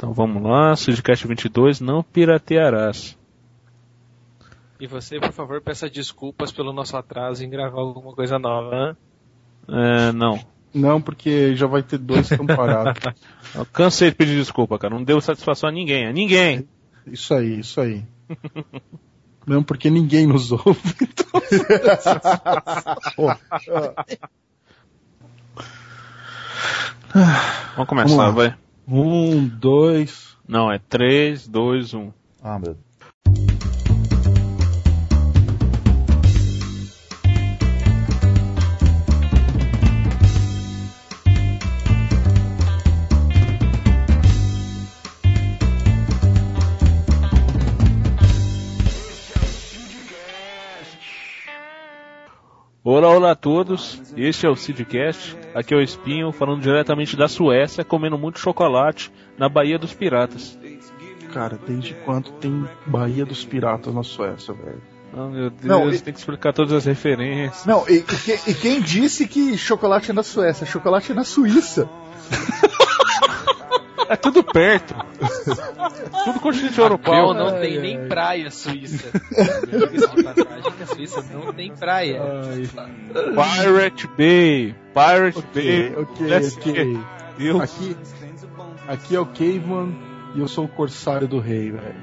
Então vamos lá, Sidcast 22, não piratearás. E você, por favor, peça desculpas pelo nosso atraso em gravar alguma coisa nova, Não. Não, porque já vai ter 2 que estão parados. Eu cansei de pedir desculpa, cara. Não deu satisfação a ninguém. A ninguém! Isso aí. Não, porque ninguém nos ouve. Então... Vamos começar, vai. 1, 2... Não, é 3, 2, 1. Ah, meu Deus. Olá a todos, este é o Sidcast, aqui é o Espinho, falando diretamente da Suécia, comendo muito chocolate na Baía dos Piratas. Cara, desde quando tem Baía dos Piratas na Suécia, velho? Oh, meu Deus, tem que explicar todas as referências. Não, e quem disse que chocolate é na Suécia? Chocolate é na Suíça. É tudo perto. Tudo continente europeu. Não tem nem praia suíça. Diga-se de passagem que a Suíça não tem praia. Pirate Bay. Ok. Aqui é o Caveman e eu sou o Corsário do Rei, velho.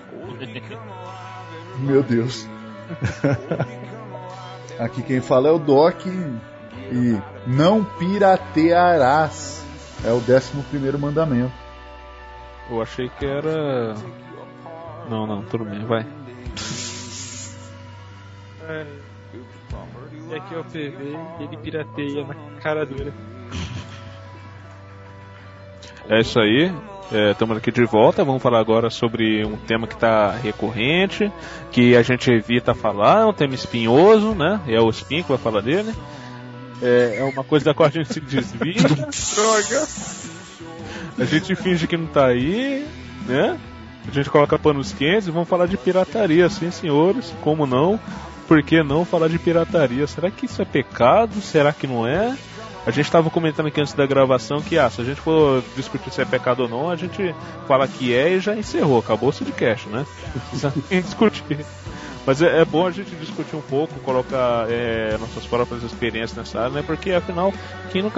Meu Deus. Aqui quem fala é o Doc e não piratearás. É o 11º mandamento. Eu achei que era... Não, tudo bem, vai. E aqui é o PV e ele pirateia na cara dura. É isso aí, estamos aqui de volta. Vamos falar agora sobre um tema que está recorrente, que a gente evita falar, é um tema espinhoso, né? É o Espinho que vai falar dele. É uma coisa da qual a gente se desvia. Droga! A gente finge que não tá aí, né? A gente coloca panos quentes e vamos falar de pirataria, sim, senhores. Como não? Por que não falar de pirataria? Será que isso é pecado? Será que não é? A gente estava comentando aqui antes da gravação que, se a gente for discutir se é pecado ou não, a gente fala que é e já encerrou. Acabou o Sidcast, né? Não precisa nem discutir. Mas é bom a gente discutir um pouco, colocar nossas próprias experiências nessa área, né? Porque afinal, quem nunca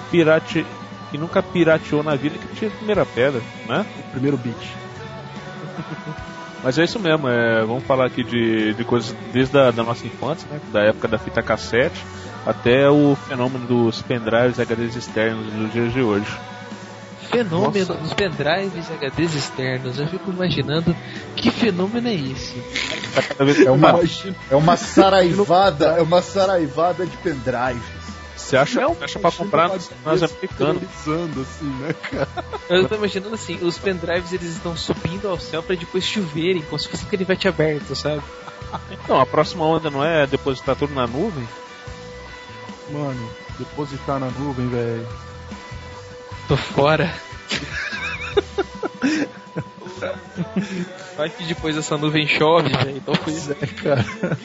pirateou na vida que tinha a primeira pedra, né? O primeiro beat. Mas é isso mesmo, vamos falar aqui de coisas desde a da nossa infância, né? Da época da fita cassete até o fenômeno dos pendrives HDs externos nos dias de hoje. Fenômeno dos pendrives HDs externos. Eu fico imaginando que fenômeno é esse. É uma saraivada de pendrives. Você acha pra comprar nas americanas? Assim, né, cara? Eu tô imaginando assim, os pendrives eles estão subindo ao céu pra depois choverem, como se fosse um canivete aberto, sabe? Então, a próxima onda não é depositar tudo na nuvem? Mano, depositar na nuvem, velho. Tô fora. Vai que depois essa nuvem chove, velho. Então pois é, cara.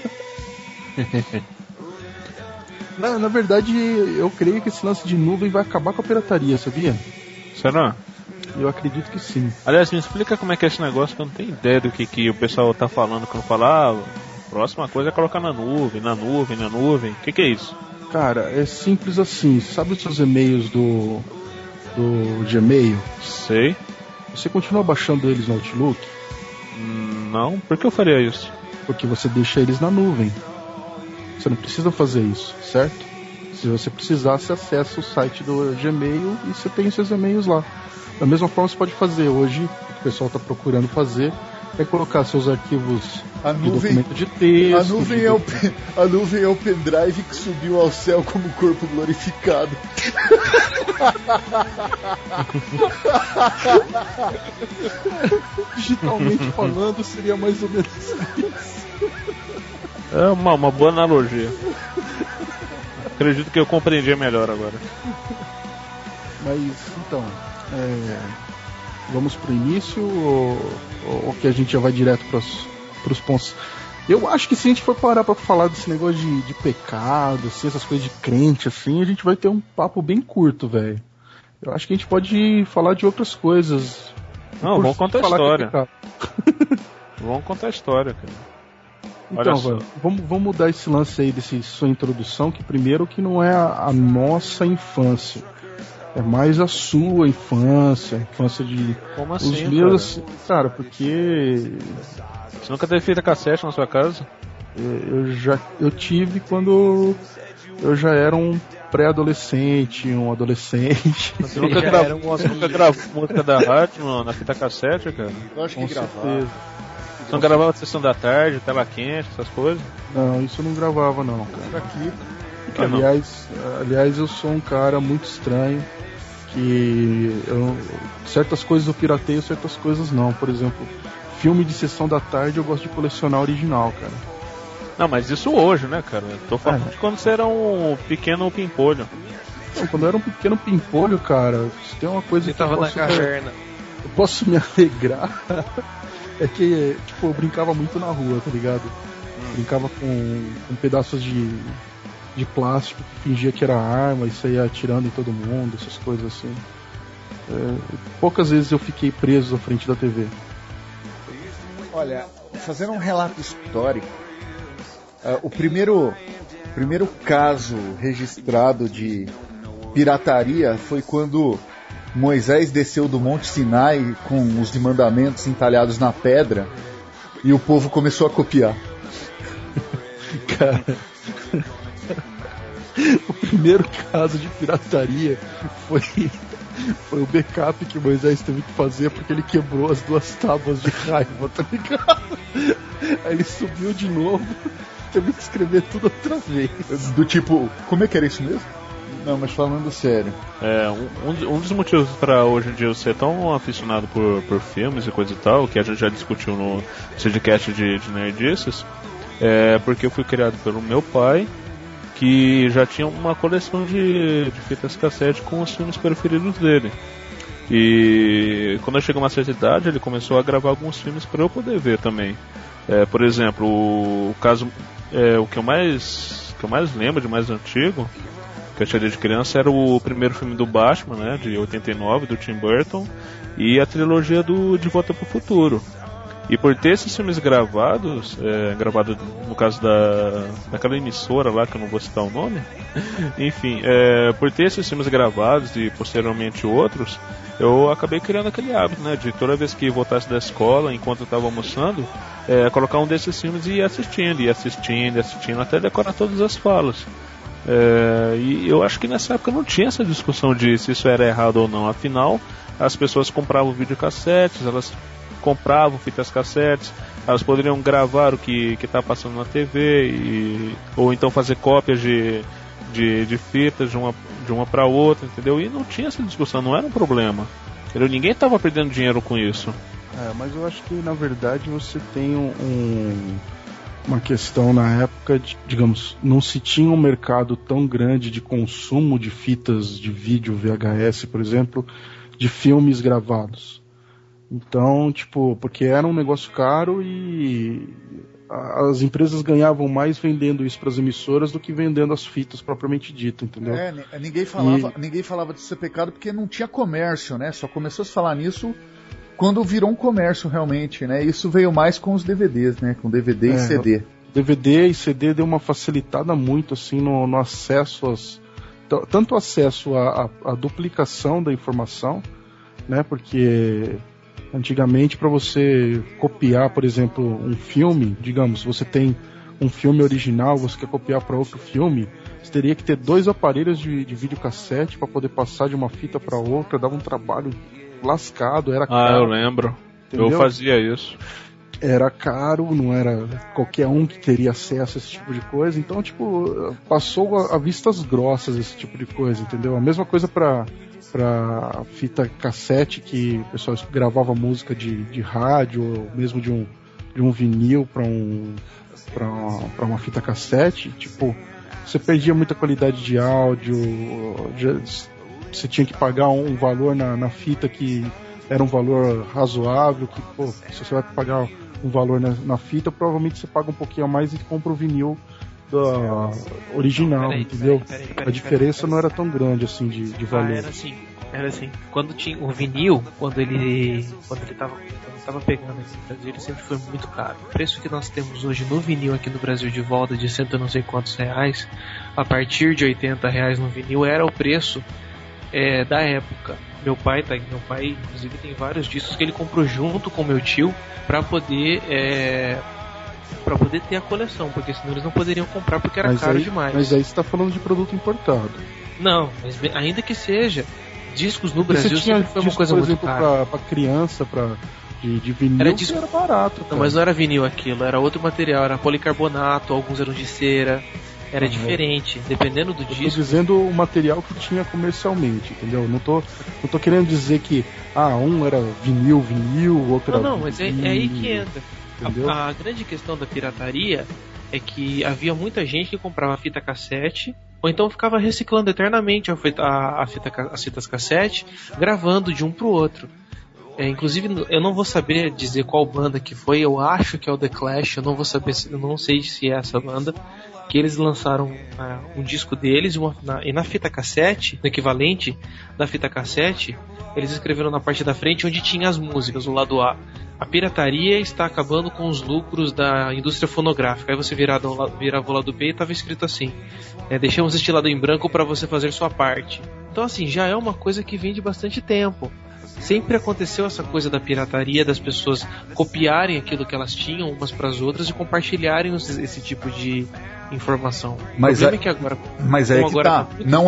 Na verdade, eu creio que esse lance de nuvem vai acabar com a pirataria, sabia? Será? Eu acredito que sim. Aliás, me explica como é que é esse negócio, que eu não tenho ideia do que o pessoal tá falando quando fala, próxima coisa é colocar na nuvem. O que é isso? Cara, é simples assim. Sabe os seus e-mails do Gmail? Sei. Você continua baixando eles no Outlook? Não, por que eu faria isso? Porque você deixa eles na nuvem. Você não precisa fazer isso, certo? Se você precisar, você acessa o site do Gmail e você tem seus e-mails lá. Da mesma forma, você pode fazer hoje, o que o pessoal está procurando fazer, é colocar seus arquivos de documento de texto. A nuvem é o pendrive que subiu ao céu como corpo glorificado. Digitalmente falando, seria mais ou menos isso. É uma boa analogia. Acredito que eu compreendi melhor agora. Mas, então, vamos pro início ou que a gente já vai direto pros pontos? Eu acho que se a gente for parar pra falar desse negócio de pecado, assim, essas coisas de crente, assim, a gente vai ter um papo bem curto, velho. Eu acho que a gente pode falar de outras coisas Não, vamos contar a falar história. que é Vamos contar a história, cara. Então, velho, vamos mudar esse lance aí dessa sua introdução, que primeiro que não é a nossa infância. É mais a sua infância, a infância de... Como assim, os meus, cara, porque... Você nunca teve fita cassete na sua casa? Eu tive quando eu já era um pré-adolescente, um adolescente. Você nunca gravou música da rádio na fita cassete, cara? Eu acho que Com gravava. certeza. Você não gravava a Sessão da Tarde, Tela Quente, essas coisas? Não, isso eu não gravava não, cara. Aqui. Aliás, eu sou um cara muito estranho, que certas coisas eu pirateio, certas coisas não. Por exemplo, filme de Sessão da Tarde eu gosto de colecionar original, cara. Não, mas isso hoje, né, cara? Tô falando de quando você era um pequeno pimpolho. Não, quando eu era um pequeno pimpolho, cara, se tem uma coisa Ele que tava na caverna. eu posso me alegrar, é que, tipo, eu brincava muito na rua, tá ligado? Brincava com pedaços de plástico que fingia que era arma e saía atirando em todo mundo, essas coisas assim. Poucas vezes eu fiquei preso à frente da TV. Olha, fazendo um relato histórico, o primeiro caso registrado de pirataria foi quando Moisés desceu do Monte Sinai com os mandamentos entalhados na pedra e o povo começou a copiar. Cara, o primeiro caso de pirataria foi o backup que Moisés teve que fazer porque ele quebrou as 2 tábuas de raiva, tá ligado? Aí ele subiu de novo, teve que escrever tudo outra vez. Do tipo, como é que era isso mesmo? Não, mas falando sério. Um dos motivos para hoje em dia eu ser tão aficionado por filmes e coisa e tal, que a gente já discutiu no podcast de Nerdices, é porque eu fui criado pelo meu pai, que já tinha uma coleção de fitas cassete com os filmes preferidos dele. E quando eu cheguei a uma certa idade, ele começou a gravar alguns filmes para eu poder ver também. Por exemplo, o que eu mais lembro de mais antigo, que eu tinha de criança, era o primeiro filme do Batman, né, de 89, do Tim Burton, e a trilogia do De Volta para o Futuro. E por ter esses filmes gravados no caso daquela emissora lá, que eu não vou citar o nome, enfim, por ter esses filmes gravados e posteriormente outros, eu acabei criando aquele hábito, né, de toda vez que voltasse da escola, enquanto eu estava almoçando, colocar um desses filmes e ir assistindo, até decorar todas as falas. E eu acho que nessa época não tinha essa discussão de se isso era errado ou não. Afinal, as pessoas compravam videocassetes, elas compravam fitas cassetes, elas poderiam gravar o que está passando na TV, ou então fazer cópias de fitas de uma para outra, entendeu? E não tinha essa discussão, não era um problema. Entendeu? Ninguém estava perdendo dinheiro com isso. Mas eu acho que na verdade você tem uma questão na época, digamos, não se tinha um mercado tão grande de consumo de fitas de vídeo VHS, por exemplo, de filmes gravados. Então, tipo, porque era um negócio caro e as empresas ganhavam mais vendendo isso para as emissoras do que vendendo as fitas propriamente dita, entendeu? Ninguém falava de ser pecado porque não tinha comércio, né? Só começou a se falar nisso quando virou um comércio realmente, né? Isso veio mais com os DVDs, né? Com DVD e CD. DVD e CD deu uma facilitada muito assim no acesso tanto acesso à duplicação da informação, né? Porque antigamente, para você copiar, por exemplo, um filme, digamos, você tem um filme original, você quer copiar para outro filme, você teria que ter 2 aparelhos de videocassete para poder passar de uma fita para outra, dava um trabalho lascado, era caro. Eu lembro. Entendeu? Eu fazia isso. Era caro, não era qualquer um que teria acesso a esse tipo de coisa, então, tipo, passou a vistas grossas esse tipo de coisa, entendeu? A mesma coisa para fita cassete, que o pessoal gravava música de rádio, ou mesmo de um vinil para uma fita cassete, tipo, você perdia muita qualidade de áudio, você tinha que pagar um valor na fita que era um valor razoável, que, pô, se você vai pagar um valor na fita, provavelmente você paga um pouquinho a mais e compra o vinil da original, entendeu? A diferença não era tão grande assim de valor. Era assim, Era assim, quando tinha o vinil, quando ele tava pegando aqui no Brasil, ele sempre foi muito caro. O preço que nós temos hoje no vinil aqui no Brasil de volta de cento não sei quantos reais, a partir de R$80 no vinil era o preço da época. Meu pai, inclusive, tem vários discos que ele comprou junto com meu tio para poder ter a coleção, porque senão eles não poderiam comprar porque era caro demais. Mas aí você tá falando de produto importado. Não, mas ainda que seja, discos no Brasil sempre foi uma coisa muito cara. Pra criança, de vinil, era barato. Cara. Não, mas não era vinil aquilo, era outro material, era policarbonato, alguns eram de cera, era diferente, dependendo do disco. Eu tô dizendo o material que tinha comercialmente, entendeu? Não tô querendo dizer que um era vinil, outro era... Não, mas é aí que entra. Entendeu? A grande questão da pirataria é que havia muita gente que comprava fita cassete, ou então ficava reciclando eternamente as fitas cassete, gravando de um pro outro. Inclusive, eu não vou saber dizer qual banda que foi, eu acho que é o The Clash, eu não sei se é essa banda, que eles lançaram um disco deles, e na fita cassete, no equivalente da fita cassete, eles escreveram na parte da frente onde tinha as músicas, o lado A. A pirataria está acabando com os lucros da indústria fonográfica. Aí você virava o lado B e estava escrito assim: deixamos este lado em branco para você fazer sua parte. Então assim, já é uma coisa que vem de bastante tempo. Sempre aconteceu essa coisa da pirataria, das pessoas copiarem aquilo que elas tinham umas para as outras e compartilharem esse tipo de informação. Mas o problema é que agora... Mas aí que tá, não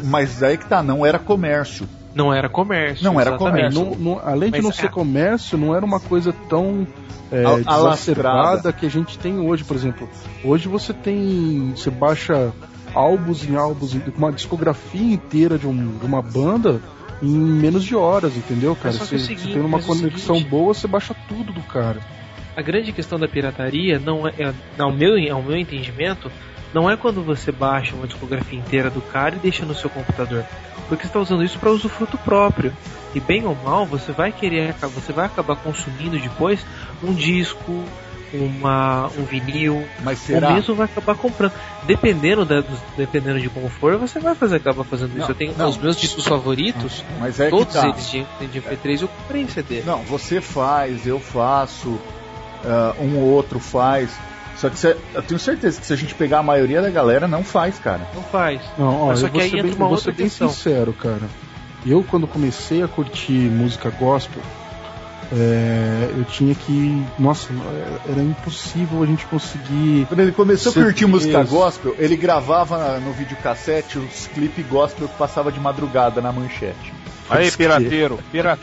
era comércio. Não era comércio. Não era comércio. Além de não ser comércio, não era uma coisa tão exacerbada que a gente tem hoje. Por exemplo, hoje você baixa álbuns em álbuns, uma discografia inteira de uma banda em menos de horas, entendeu, cara? Você tem uma conexão boa, você baixa tudo do cara. A grande questão da pirataria, ao meu entendimento, não é quando você baixa uma discografia inteira do cara e deixa no seu computador, porque você está usando isso para usufruto próprio. E bem ou mal, você vai acabar consumindo depois um disco, um vinil, mas será? Ou mesmo vai acabar comprando. Dependendo de como for, você vai acabar fazendo isso. Eu tenho os meus discos favoritos, mas todos eles de MP3 eu comprei em CD. Não, você faz, eu faço, um ou outro faz. Só que eu tenho certeza que se a gente pegar a maioria da galera, não faz, cara. Não faz. Não, só que aí entra uma outra questão. Vou ser bem sincero, cara. Eu, quando comecei a curtir música gospel, eu tinha que... Nossa, era impossível a gente conseguir... Quando ele começou a curtir música gospel, ele gravava no videocassete os clipes gospel que passava de madrugada na manchete. Aí, pirateiro.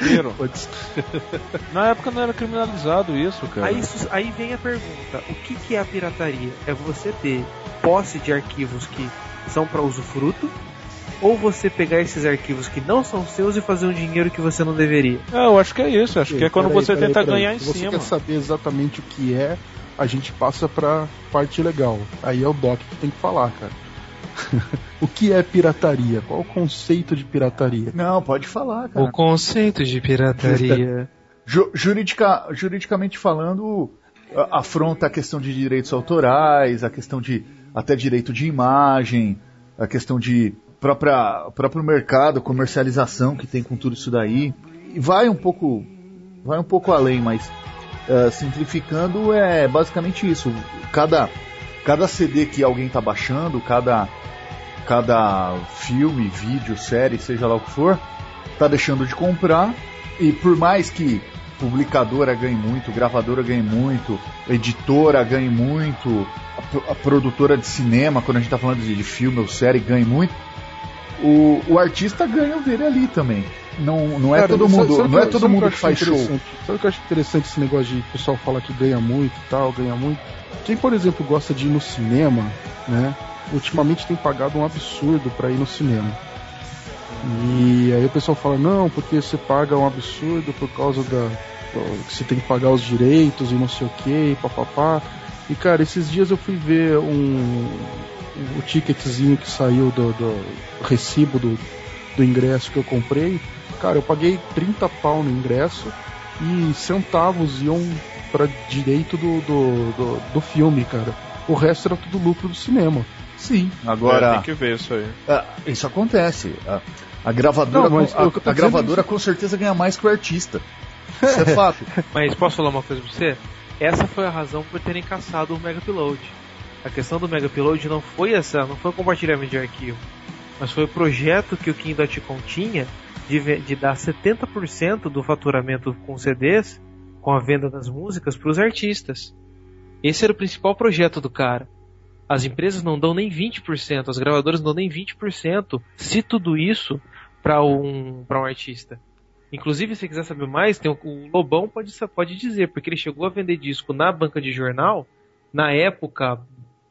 Na época não era criminalizado isso, cara. Aí vem a pergunta: o que é a pirataria? É você ter posse de arquivos que são para usufruto, ou você pegar esses arquivos que não são seus e fazer um dinheiro que você não deveria? Eu acho que é isso. Acho que é quando você tenta ganhar em cima. Se você quer saber exatamente o que é, a gente passa pra parte legal. Aí é o Doc que tem que falar, cara. O que é pirataria? Qual o conceito de pirataria? Não, pode falar, cara. O conceito de pirataria... Juridicamente falando, afronta a questão de direitos autorais, a questão de até direito de imagem, a questão de próprio mercado, comercialização que tem com tudo isso daí. E vai um pouco além, mas simplificando é basicamente isso. Cada CD que alguém está baixando, cada filme, vídeo, série, seja lá o que for, tá deixando de comprar, e por mais que publicadora ganhe muito, gravadora ganhe muito, editora ganhe muito, a produtora de cinema, quando a gente tá falando de filme ou série, ganhe muito, o artista ganha o dele ali também. Não é todo mundo que faz show. Sabe o que eu acho interessante esse negócio de o pessoal falar que ganha muito e tal, ganha muito? Quem, por exemplo, gosta de ir no cinema, né? Ultimamente tem pagado um absurdo para ir no cinema. E aí o pessoal fala, não, porque você paga um absurdo por causa que você tem que pagar os direitos e não sei o que, papapá. E cara, esses dias eu fui ver o ticketzinho que saiu do recibo do ingresso que eu comprei. Cara, eu paguei 30 pau no ingresso e centavos iam para direito do filme, cara. O resto era tudo lucro do cinema. Sim, agora... Tem que ver isso aí. Isso acontece. A gravadora com certeza ganha mais que o artista. Isso é fato. Mas posso falar uma coisa pra você? Essa foi a razão por terem caçado o Mega Upload. A questão do Mega Upload não foi o compartilhamento de arquivo, mas foi o projeto que o King.com tinha de dar 70% do faturamento com CDs, com a venda das músicas, para os artistas. Esse era o principal projeto do cara. As empresas não dão nem 20%, as gravadoras não dão nem 20%, se tudo isso para um artista. Inclusive, se você quiser saber mais, o Lobão pode dizer, porque ele chegou a vender disco na banca de jornal, na época,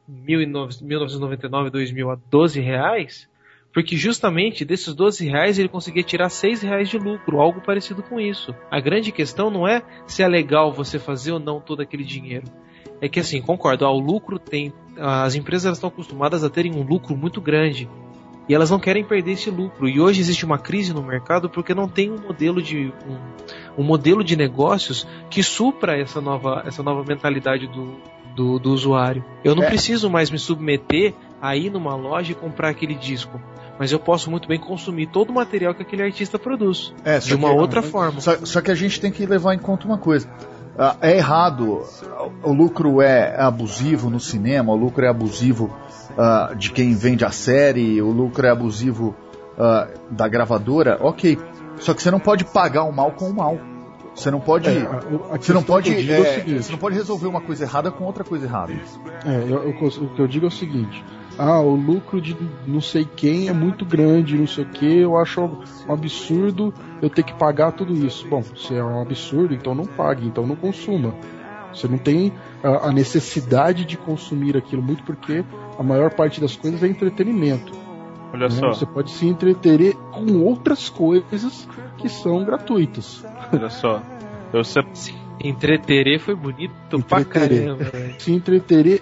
1999, 2000, a R$12, porque justamente desses R$12 ele conseguia tirar R$6 de lucro, algo parecido com isso. A grande questão não é se é legal você fazer ou não todo aquele dinheiro. É que assim, concordo, o lucro as empresas estão acostumadas a terem um lucro muito grande. E elas não querem perder esse lucro. E hoje existe uma crise no mercado porque não tem um modelo de negócios que supra essa nova mentalidade do usuário. Eu não preciso mais me submeter a ir numa loja e comprar aquele disco. Mas eu posso muito bem consumir todo o material que aquele artista produz. De uma outra forma. Só que a gente tem que levar em conta uma coisa. É errado, o lucro é abusivo no cinema, o lucro é abusivo de quem vende a série, o lucro é abusivo da gravadora, ok. Só que você não pode pagar o mal com o mal. Você não pode. Você não pode resolver uma coisa errada com outra coisa errada. O que eu digo é o seguinte: o lucro de não sei quem é muito grande, não sei o que, eu acho um absurdo eu ter que pagar tudo isso. Bom, se é um absurdo, então não pague, então não consuma. Você não tem a necessidade de consumir aquilo, muito porque a maior parte das coisas é entretenimento. Olha só. Você pode se entreter com outras coisas que são gratuitas. Olha só. Entreterer foi bonito pra caramba. Se entreterer.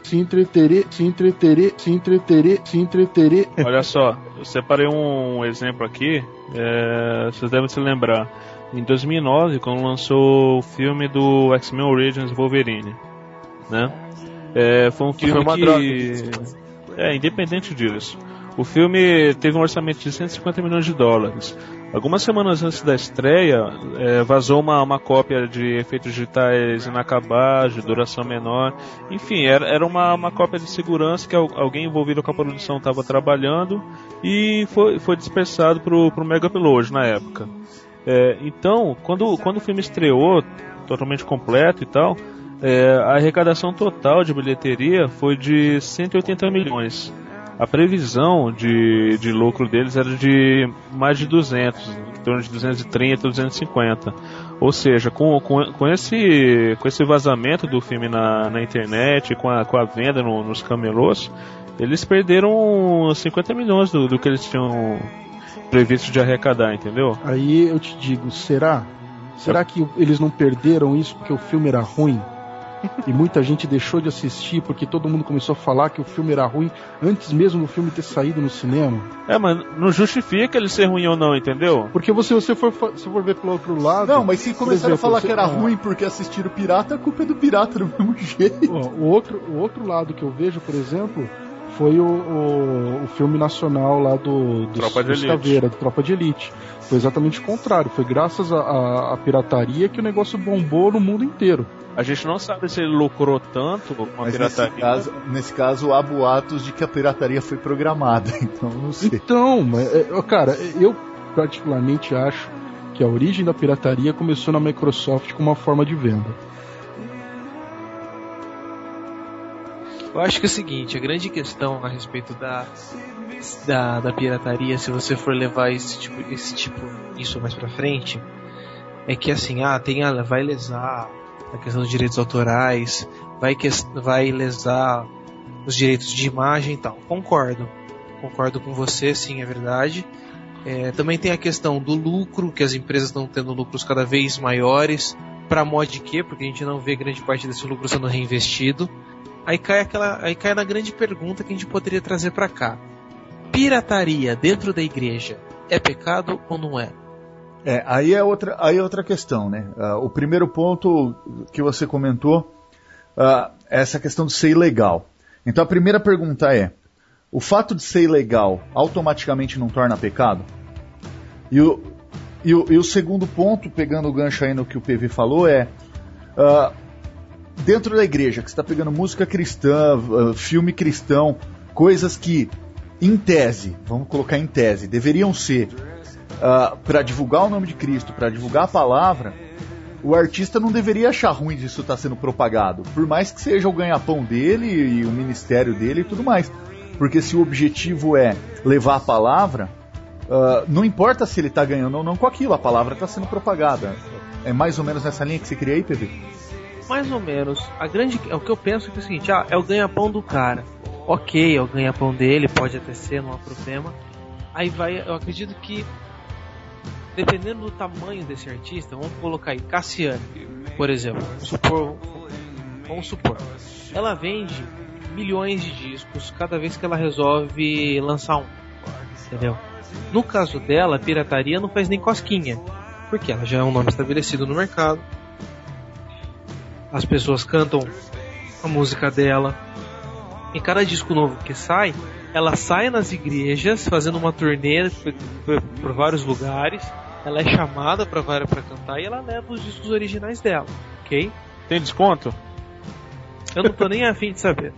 Olha só, eu separei um exemplo aqui, vocês devem se lembrar. Em 2009, quando lançou o filme do X-Men Origins Wolverine, né? Foi um filme independente disso. O filme teve um orçamento de $150 milhões. Algumas semanas antes da estreia, vazou uma cópia de efeitos digitais inacabados, de duração menor. Enfim, era uma cópia de segurança que alguém envolvido com a produção estava trabalhando e foi dispersado para o Mega Upload na época. Então, quando o filme estreou, totalmente completo e tal, a arrecadação total de bilheteria foi de 180 milhões. A previsão de lucro deles era de mais de 200, em torno de 230, 250. Ou seja, com esse vazamento do filme na internet, com a venda nos camelôs, eles perderam 50 milhões do que eles tinham previsto de arrecadar, entendeu? Aí eu te digo, será que eles não perderam isso porque o filme era ruim? E muita gente deixou de assistir porque todo mundo começou a falar que o filme era ruim antes mesmo do filme ter saído no cinema. Mas não justifica ele ser ruim ou não, entendeu? Porque se você for ver pelo outro lado... Não, mas se começaram a falar que era ruim porque assistiram Pirata, a culpa é do pirata do mesmo jeito. O outro lado que eu vejo, por exemplo, foi o filme nacional lá do Caveira, do Tropa de Elite. Foi exatamente o contrário. Foi graças à pirataria que o negócio bombou no mundo inteiro. A gente não sabe se ele lucrou tanto com a pirataria. Nesse caso, há boatos de que a pirataria foi programada, então não sei. Então, cara, eu particularmente acho que a origem da pirataria começou na Microsoft como uma forma de venda. Eu acho que é o seguinte, a grande questão a respeito da pirataria, se você for levar isso mais pra frente, é que assim, vai lesar a questão dos direitos autorais, vai lesar os direitos de imagem e tal. Concordo com você, sim, é verdade. Também tem a questão do lucro, que as empresas estão tendo lucros cada vez maiores, para mod de quê? Porque a gente não vê grande parte desse lucro sendo reinvestido. Aí cai na grande pergunta que a gente poderia trazer para cá. Pirataria dentro da igreja é pecado ou não é? Aí é outra questão, né? O primeiro ponto que você comentou é essa questão de ser ilegal. Então a primeira pergunta é: o fato de ser ilegal automaticamente não torna pecado? E o segundo ponto, pegando o gancho aí no que o PV falou, dentro da igreja, que você está pegando música cristã, filme cristão, coisas que, em tese, vamos colocar em tese, deveriam ser para divulgar o nome de Cristo, para divulgar a palavra, o artista não deveria achar ruim disso estar sendo propagado, por mais que seja o ganha-pão dele e o ministério dele e tudo mais. Porque se o objetivo é levar a palavra, não importa se ele está ganhando ou não com aquilo, a palavra está sendo propagada. É mais ou menos nessa linha que você queria aí, PV? Mais ou menos. O que eu penso é o seguinte, é o ganha-pão do cara. Ok, é o ganha-pão dele, pode até ser, não há problema. Aí eu acredito que, dependendo do tamanho desse artista, vamos colocar aí, Cassiane, por exemplo, vamos supor, ela vende milhões de discos cada vez que ela resolve lançar um, entendeu? No caso dela, a pirataria não faz nem cosquinha, porque ela já é um nome estabelecido no mercado, as pessoas cantam a música dela, em cada disco novo que sai, ela sai nas igrejas fazendo uma turnê por vários lugares, ela é chamada pra cantar e ela leva os discos originais dela, ok? Tem desconto? Eu não tô nem afim de saber.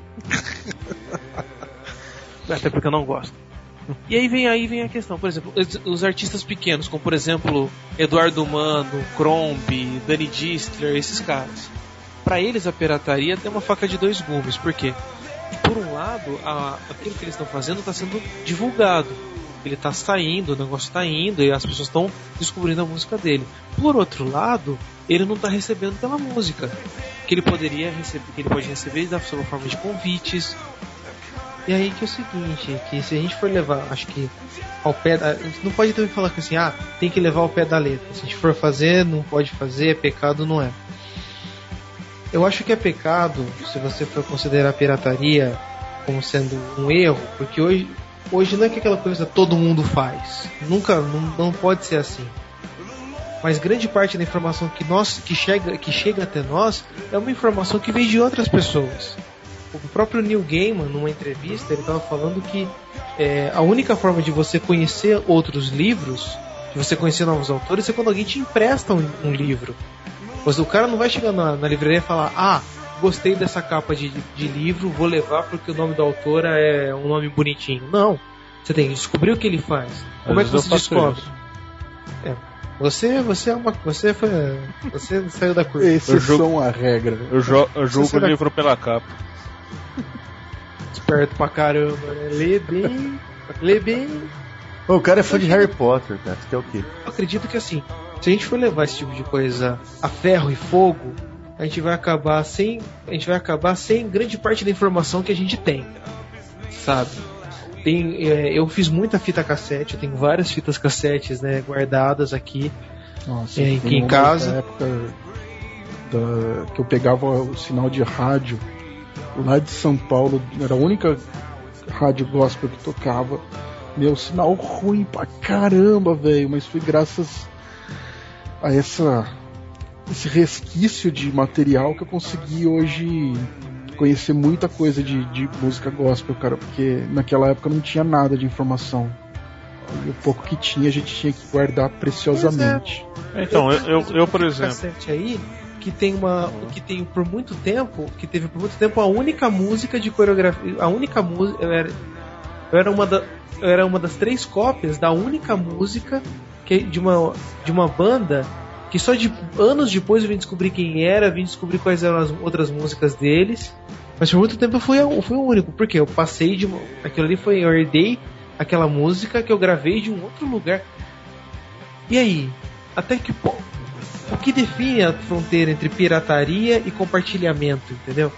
Até porque eu não gosto. E aí vem a questão, por exemplo, os artistas pequenos, como por exemplo Eduardo Mano, Crombie, Dani Distler, esses caras. Pra eles a pirataria tem uma faca de dois gumes, porque por um lado aquilo que eles estão fazendo está sendo divulgado, ele está saindo, o negócio está indo e as pessoas estão descobrindo a música dele. Por outro lado, ele não está recebendo pela música que ele poderia receber, que ele pode receber da sua forma de convites. E aí que é o seguinte, que se a gente for levar, acho que ao pé a gente não pode também falar que assim, tem que levar ao pé da letra. Se a gente for fazer, não pode fazer, é pecado, não é. Eu acho que é pecado se você for considerar a pirataria como sendo um erro, porque hoje não é que aquela coisa todo mundo faz. Não pode ser assim. Mas grande parte da informação que chega até nós é uma informação que vem de outras pessoas. O próprio Neil Gaiman, numa entrevista, ele estava falando que a única forma de você conhecer outros livros, de você conhecer novos autores, é quando alguém te empresta um livro. O cara não vai chegar na livraria e falar: gostei dessa capa de livro, vou levar porque o nome da autora é um nome bonitinho. Não. Você tem que descobrir o que ele faz. Como é que você descobre? Você saiu da curva. Exceção à regra. Eu julgo o livro pela capa. Esperto pra caramba, né? Lê bem. O cara é fã de Harry Potter, cara. Você quer o quê? Eu acredito que assim, se a gente for levar esse tipo de coisa a ferro e fogo, a gente vai acabar sem grande parte da informação que a gente tem, sabe? Eu fiz muita fita cassete, eu tenho várias fitas cassetes, né, guardadas aqui. Nossa, aqui em casa. Na época que eu pegava o sinal de rádio lá de São Paulo, era a única rádio gospel que tocava. Meu, sinal ruim pra caramba, velho, mas foi graças a esse resquício de material que eu consegui hoje conhecer muita coisa de música gospel, cara, porque naquela época não tinha nada de informação. E o pouco que tinha, a gente tinha que guardar preciosamente. Então, eu por exemplo, aí que teve por muito tempo a única música de coreografia, a única música, eu era uma das 3 cópias da única música de uma banda que só anos depois eu vim descobrir quem era, vim descobrir quais eram as outras músicas deles, mas por muito tempo eu fui o único, porque eu passei eu herdei aquela música que eu gravei de um outro lugar. E aí, até que ponto? O que define a fronteira entre pirataria e compartilhamento, entendeu?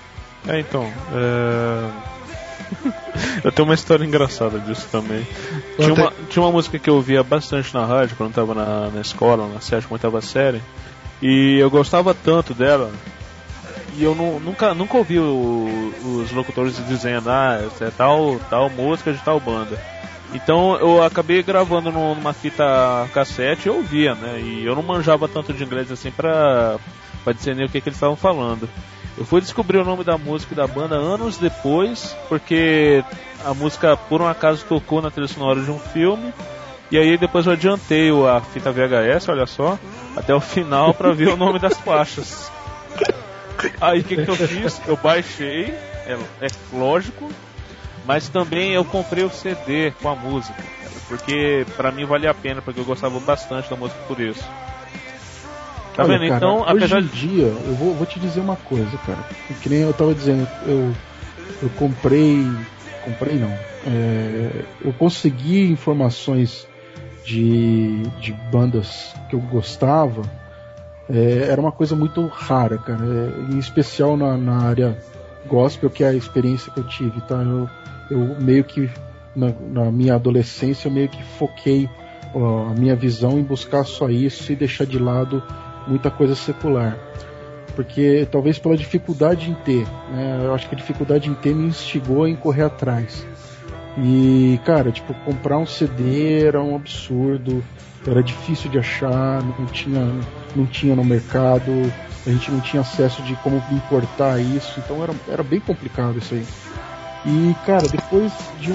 Eu tenho uma história engraçada disso também. Tinha uma música que eu ouvia bastante na rádio quando eu estava na escola, na 7ª, 8ª série, e eu gostava tanto dela, e eu nunca ouvi os locutores dizendo: essa é tal música de tal banda. Então eu acabei gravando numa fita cassete e eu ouvia, né? E eu não manjava tanto de inglês assim pra discernir o que eles estavam falando. Eu fui descobrir o nome da música e da banda anos depois, porque a música por um acaso tocou na trilha sonora de um filme E aí depois eu adiantei a fita VHS, olha só, até o final pra ver o nome das faixas. Aí o que eu fiz? Eu baixei, é lógico, mas também eu comprei o CD com a música, porque pra mim valia a pena, porque eu gostava bastante da música por isso. Tá Olha, vendo? cara, Então, apesar hoje em dia, eu vou te dizer uma coisa, cara. Que nem eu tava dizendo, eu comprei não. Eu consegui informações de bandas que eu gostava. Era uma coisa muito rara, cara. Em especial na área gospel, que é a experiência que eu tive, tá? Eu meio que na minha adolescência eu meio que foquei a minha visão em buscar só isso e deixar de lado muita coisa secular, porque talvez pela dificuldade em ter, né? Eu acho que a dificuldade em ter me instigou em correr atrás. E cara, tipo, comprar um CD era um absurdo, era difícil de achar, não tinha no mercado, a gente não tinha acesso de como importar isso, então era bem complicado isso aí. E cara, depois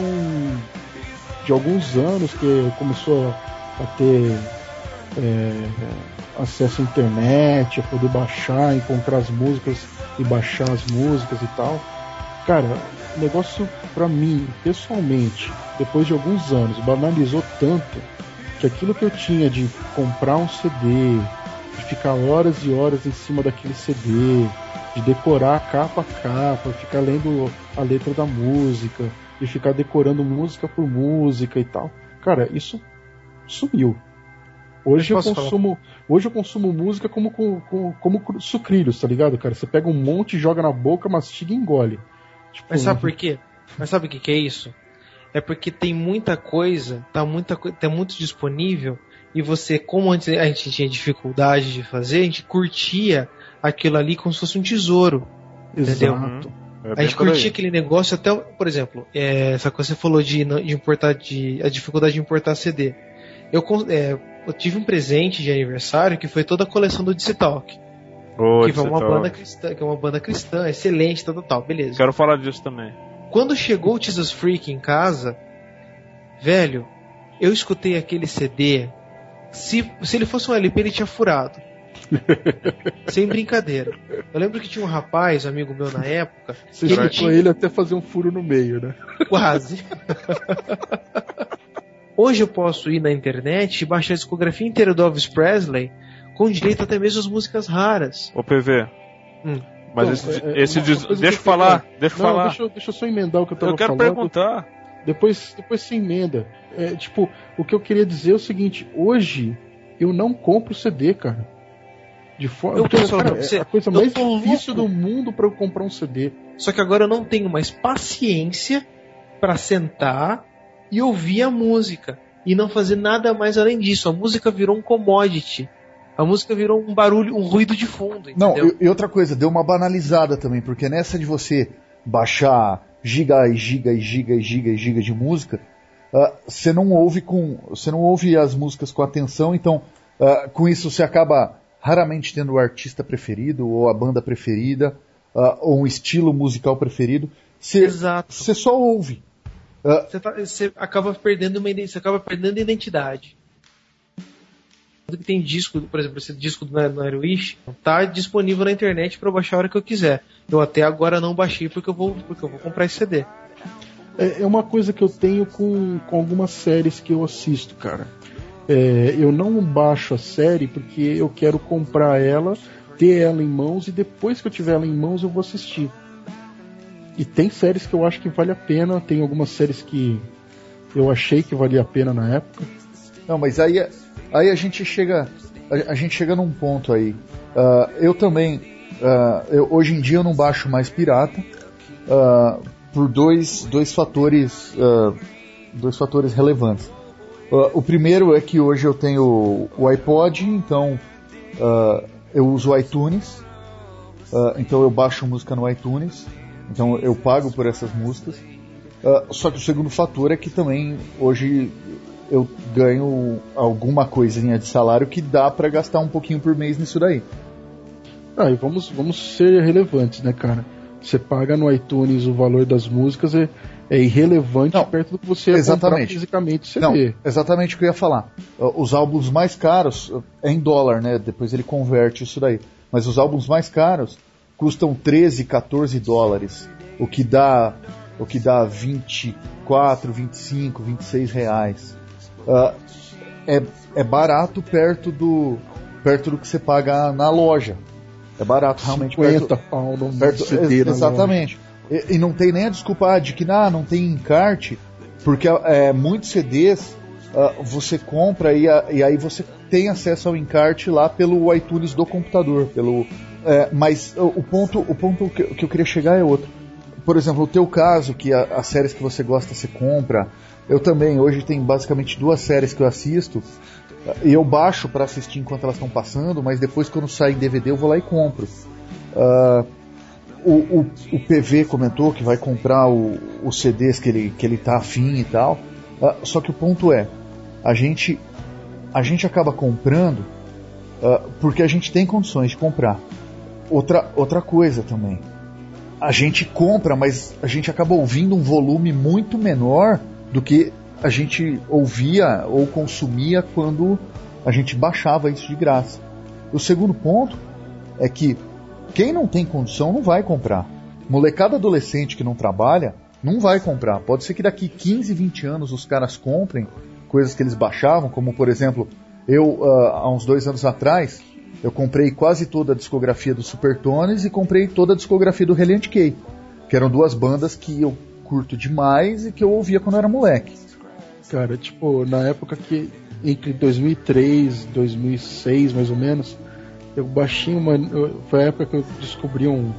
de alguns anos que começou a ter acesso à internet, a poder baixar, encontrar as músicas e baixar as músicas e tal, cara, o negócio pra mim, pessoalmente, depois de alguns anos, banalizou tanto que aquilo que eu tinha de comprar um CD, de ficar horas e horas em cima daquele CD, de decorar capa a capa, ficar lendo a letra da música, de ficar decorando música por música e tal, cara, isso sumiu. Hoje eu consumo música como sucrilhos, tá ligado, cara? Você pega um monte, joga na boca, mastiga e engole. Tipo, mas sabe por quê? Mas sabe o que é isso? É porque tem muita coisa, tá muito disponível, e você, como antes a gente tinha dificuldade de fazer, a gente curtia aquilo ali como se fosse um tesouro. Entendeu? Exato. A gente curtia aquele negócio até, por exemplo, essa coisa que você falou de importar, a dificuldade de importar CD. Eu tive um presente de aniversário que foi toda a coleção do DC Talk. Que foi uma banda cristã, que é uma banda cristã, excelente, tal, beleza. Quero falar disso também. Quando chegou o Jesus Freak em casa, velho, eu escutei aquele CD. Se ele fosse um LP, ele tinha furado. Sem brincadeira. Eu lembro que tinha um rapaz, amigo meu na época. Você escutou ele até fazer um furo no meio, né? Quase. Hoje eu posso ir na internet e baixar a discografia inteira do Elvis Presley com direito até mesmo às músicas raras. Ô PV, mas então, deixa eu falar. Deixa eu só emendar o que eu tava falando. Eu quero perguntar. Depois você emenda. Tipo, o que eu queria dizer é o seguinte: hoje eu não compro CD, cara. É a coisa mais difícil do mundo pra eu comprar um CD. Só que agora eu não tenho mais paciência pra sentar e ouvir a música e não fazer nada mais além disso. A música virou um commodity. A música virou um barulho, um ruído de fundo, entendeu? Não, e outra coisa, deu uma banalizada também, porque nessa de você baixar giga e giga e giga e giga e giga de música, você não ouve as músicas com atenção, então com isso você acaba raramente tendo o artista preferido, ou a banda preferida, ou um estilo musical preferido. Exato. Você só ouve. Você acaba perdendo identidade. Tem disco, por exemplo, esse disco do Nightwish tá disponível na internet para baixar a hora que eu quiser. Eu até agora não baixei porque eu vou comprar esse CD. É uma coisa que eu tenho com algumas séries que eu assisto, cara. Eu não baixo a série porque eu quero comprar ela, ter ela em mãos, e depois que eu tiver ela em mãos eu vou assistir. E tem séries que eu acho que vale a pena, tem algumas séries que eu achei que valia a pena na época. Não, mas aí a gente chega num ponto aí. Eu também, hoje em dia eu não baixo mais pirata, por dois fatores relevantes. O primeiro é que hoje eu tenho o iPod, então eu uso o iTunes, então eu baixo música no iTunes, então eu pago por essas músicas. Só que o segundo fator é que também hoje eu ganho alguma coisinha de salário que dá pra gastar um pouquinho por mês nisso daí. E vamos ser relevantes, né, cara? Você paga no iTunes o valor das músicas, é irrelevante perto do que você ia comprar fisicamente CD. Não, exatamente o que eu ia falar. Os álbuns mais caros, é em dólar, né? Depois ele converte isso daí. Mas os álbuns mais caros custam 13, 14 dólares. O que dá 24, 25, 26 reais. É barato perto do que você paga na loja. É barato realmente. 50 pau no CD na exatamente. loja. E não tem nem a desculpa de que não tem encarte, porque muitos CDs você compra e aí você tem acesso ao encarte lá pelo iTunes do computador. Mas o ponto que eu queria chegar é outro. Por exemplo, o teu caso, que as séries que você gosta você compra. Eu também, hoje tem basicamente 2 séries que eu assisto, e eu baixo para assistir enquanto elas estão passando, mas depois quando sai em DVD eu vou lá e compro. O PV comentou que vai comprar os CDs que ele tá afim e tal. Só que o ponto é, a gente acaba comprando porque a gente tem condições de comprar. Outra coisa também, a gente compra, mas a gente acaba ouvindo um volume muito menor do que a gente ouvia ou consumia quando a gente baixava isso de graça. O segundo ponto é que quem não tem condição não vai comprar. Molecada adolescente que não trabalha não vai comprar. Pode ser que daqui 15, 20 anos os caras comprem coisas que eles baixavam, como por exemplo, eu há uns 2 anos atrás, eu comprei quase toda a discografia do Supertones e comprei toda a discografia do Helliant K, que eram 2 bandas que eu curto demais e que eu ouvia quando eu era moleque. Cara, tipo, na época que entre 2003 e 2006, mais ou menos, eu baixei foi a época que eu descobri um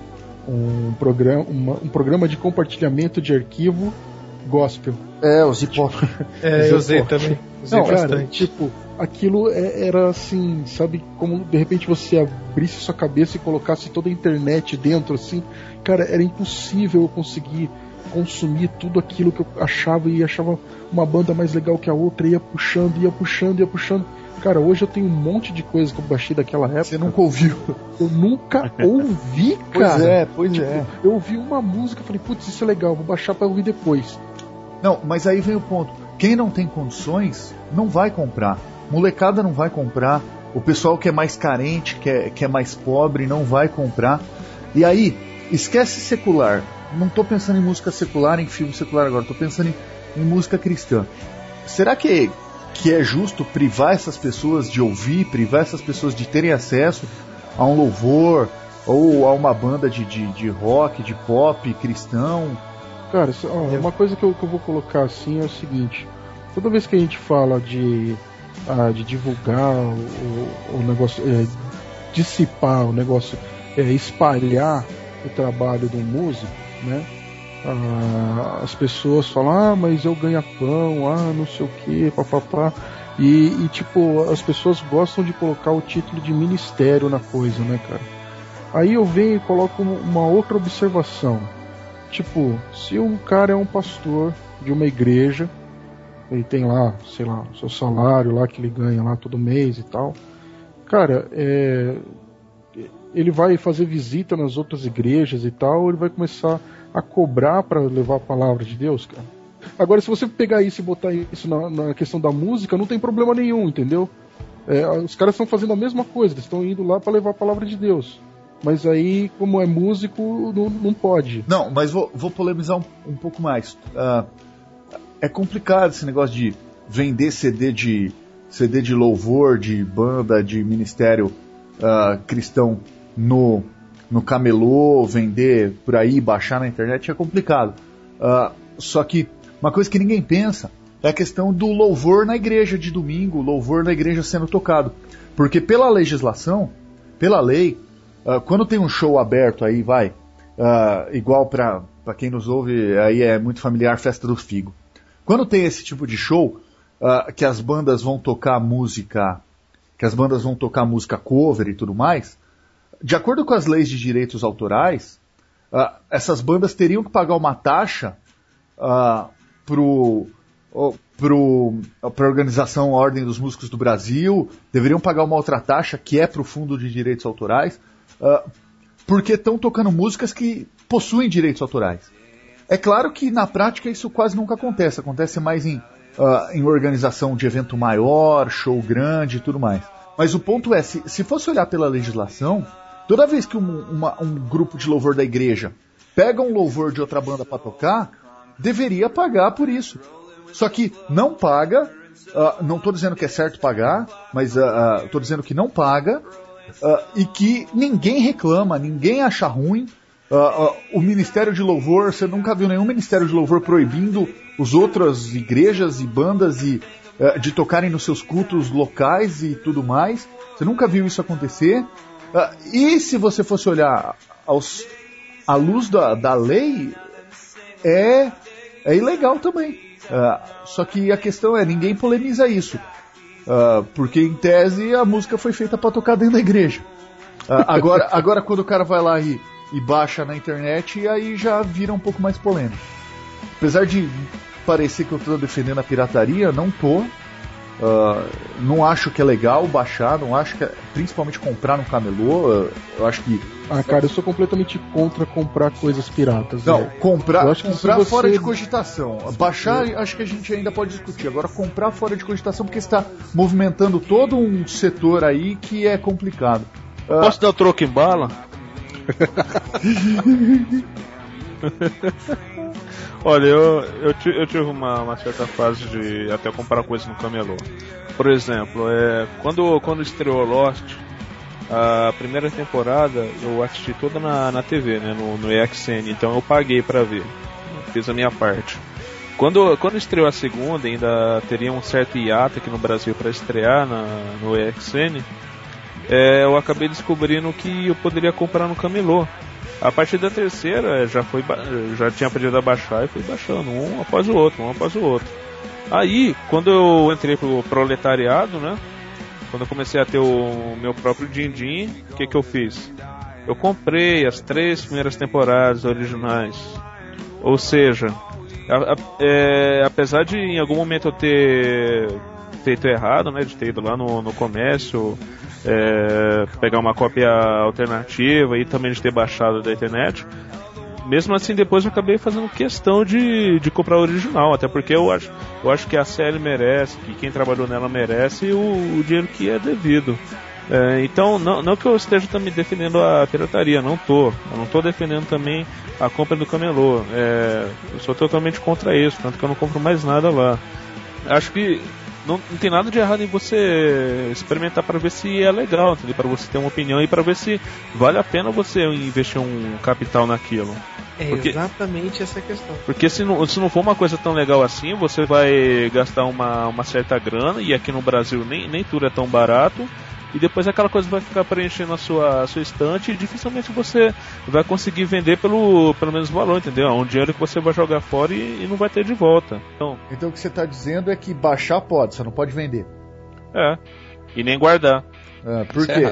programa de compartilhamento de arquivo gospel. O Zipop. Eu usei também. Usei bastante. Cara, tipo, aquilo era assim, sabe, como de repente você abrisse sua cabeça e colocasse toda a internet dentro, assim, cara, era impossível eu conseguir consumir tudo aquilo que eu achava e achava uma banda mais legal que a outra, ia puxando. Cara, hoje eu tenho um monte de coisa que eu baixei daquela época. Você nunca ouviu? Eu nunca ouvi, cara. Pois é. Eu ouvi uma música e falei, putz, isso é legal, vou baixar pra ouvir depois. Não, mas aí vem o ponto. Quem não tem condições, não vai comprar. Molecada não vai comprar. O pessoal que é mais carente, que é mais pobre, não vai comprar. E aí, esquece secular. Não tô pensando em música secular, em filme secular agora. Tô pensando em música cristã. Será que é justo privar essas pessoas de ouvir, privar essas pessoas de terem acesso a um louvor ou a uma banda de rock, de pop cristão? Cara, uma coisa que eu vou colocar assim é o seguinte: toda vez que a gente fala de divulgar o negócio, dissipar o negócio, espalhar o trabalho do músico, né? As pessoas falam, mas eu ganho pão, não sei o que, papapá. E tipo, as pessoas gostam de colocar o título de ministério na coisa, né, cara? Aí eu venho e coloco uma outra observação. Tipo, se um cara é um pastor de uma igreja, ele tem lá, sei lá, o seu salário lá que ele ganha lá todo mês e tal. Cara, ele vai fazer visita nas outras igrejas e tal, ele vai começar a cobrar para levar a palavra de Deus, cara. Agora, se você pegar isso e botar isso na questão da música, não tem problema nenhum, entendeu? Os caras estão fazendo a mesma coisa, eles estão indo lá para levar a palavra de Deus. Mas aí, como é músico, não pode. Não, mas vou polemizar um pouco mais. É complicado esse negócio de vender CD de louvor, de banda, de ministério cristão no camelô, vender por aí, baixar na internet, é complicado. Só que uma coisa que ninguém pensa é a questão do louvor na igreja de domingo, louvor na igreja sendo tocado. Porque pela legislação, pela lei, quando tem um show aberto aí, igual para quem nos ouve, aí é muito familiar, Festa do Figo. Quando tem esse tipo de show, que as bandas vão tocar música cover e tudo mais, de acordo com as leis de direitos autorais, essas bandas teriam que pagar uma taxa para a organização Ordem dos Músicos do Brasil, deveriam pagar uma outra taxa que é para o Fundo de Direitos Autorais, porque estão tocando músicas que possuem direitos autorais. É claro que na prática isso quase nunca acontece. Acontece mais em organização de evento maior, show grande e tudo mais. Mas o ponto é, se fosse olhar pela legislação, toda vez que um grupo de louvor da igreja pega um louvor de outra banda para tocar, deveria pagar por isso. Só que não paga, não estou dizendo que é certo pagar, mas estou dizendo que não paga, e que ninguém reclama, ninguém acha ruim. O Ministério de Louvor, você nunca viu nenhum Ministério de Louvor proibindo as outras igrejas e bandas de tocarem nos seus cultos locais e tudo mais. Você nunca viu isso acontecer. E se você fosse olhar à luz da lei, é ilegal também. Só que a questão é, ninguém polemiza isso. Porque em tese a música foi feita para tocar dentro da igreja. Agora quando o cara vai lá e baixa na internet, aí já vira um pouco mais polêmico. Apesar de parecer que eu estou defendendo a pirataria, não tô. Não acho que é legal baixar, não acho que principalmente comprar no camelô. Eu acho que... cara, eu sou completamente contra comprar coisas piratas. Não, né? comprar você... fora de cogitação. Baixar, acho que a gente ainda pode discutir. Agora, comprar fora de cogitação, porque está movimentando todo um setor aí que é complicado. Posso dar o troco em bala? Olha, eu tive uma certa fase de até comprar coisas no camelô. Por exemplo, quando estreou Lost, a primeira temporada eu assisti toda na TV, né, no EXN, então eu paguei pra ver, fiz a minha parte. Quando estreou a segunda, ainda teria um certo hiato aqui no Brasil para estrear no EXN, eu acabei descobrindo que eu poderia comprar no camelô. A partir da terceira já tinha pedido a baixar e fui baixando um após o outro. Aí, quando eu entrei pro proletariado, né, quando eu comecei a ter o meu próprio din-din, o que eu fiz? Eu comprei as 3 primeiras temporadas originais. Ou seja, apesar de em algum momento eu ter feito errado, né, de ter ido lá no comércio, pegar uma cópia alternativa e também de ter baixado da internet, mesmo assim depois eu acabei fazendo questão de comprar o original, até porque eu acho que a série merece, que quem trabalhou nela merece o dinheiro que é devido. Então não que eu esteja também defendendo a pirataria, eu não tô defendendo também a compra do camelô, eu sou totalmente contra isso, tanto que eu não compro mais nada lá. Acho que não tem nada de errado em você experimentar para ver se é legal, para você ter uma opinião e para ver se vale a pena você investir um capital naquilo. Exatamente essa questão. Porque se não for uma coisa tão legal assim, você vai gastar uma certa grana, e aqui no Brasil nem tudo é tão barato, e depois aquela coisa vai ficar preenchendo a sua estante e dificilmente você vai conseguir vender pelo menos valor, entendeu? É um dinheiro que você vai jogar fora e não vai ter de volta. Então o que você está dizendo é que baixar pode, você não pode vender. E nem guardar. Por quê?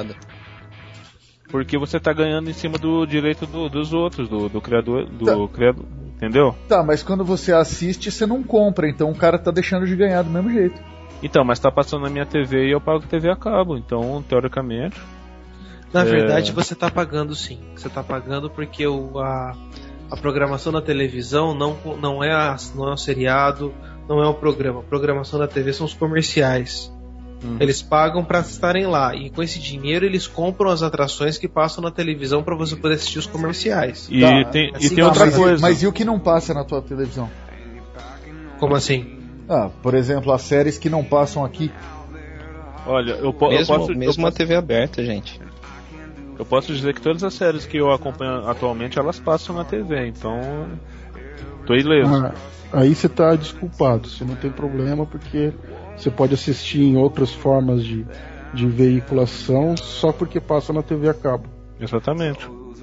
Porque você está ganhando em cima do direito dos outros, do criador, criador, entendeu? Tá, mas quando você assiste, você não compra, então o cara tá deixando de ganhar do mesmo jeito. Então, mas tá passando na minha TV e eu pago TV a cabo, então, teoricamente... Na verdade, você tá pagando sim. Você tá pagando porque a programação da televisão não é o seriado, não é o programa. A programação da TV são os comerciais. Eles pagam pra estarem lá, e com esse dinheiro eles compram as atrações que passam na televisão pra você poder assistir os comerciais. E tem outra coisa. Mas e o que não passa na tua televisão? Como assim? Por exemplo, as séries que não passam aqui. Olha, eu posso... a TV aberta, gente. Eu posso dizer que todas as séries que eu acompanho atualmente, elas passam na TV, então... tô ileso. Aí você tá desculpado, você não tem problema, porque você pode assistir em outras formas de veiculação só porque passa na TV a cabo. Exatamente.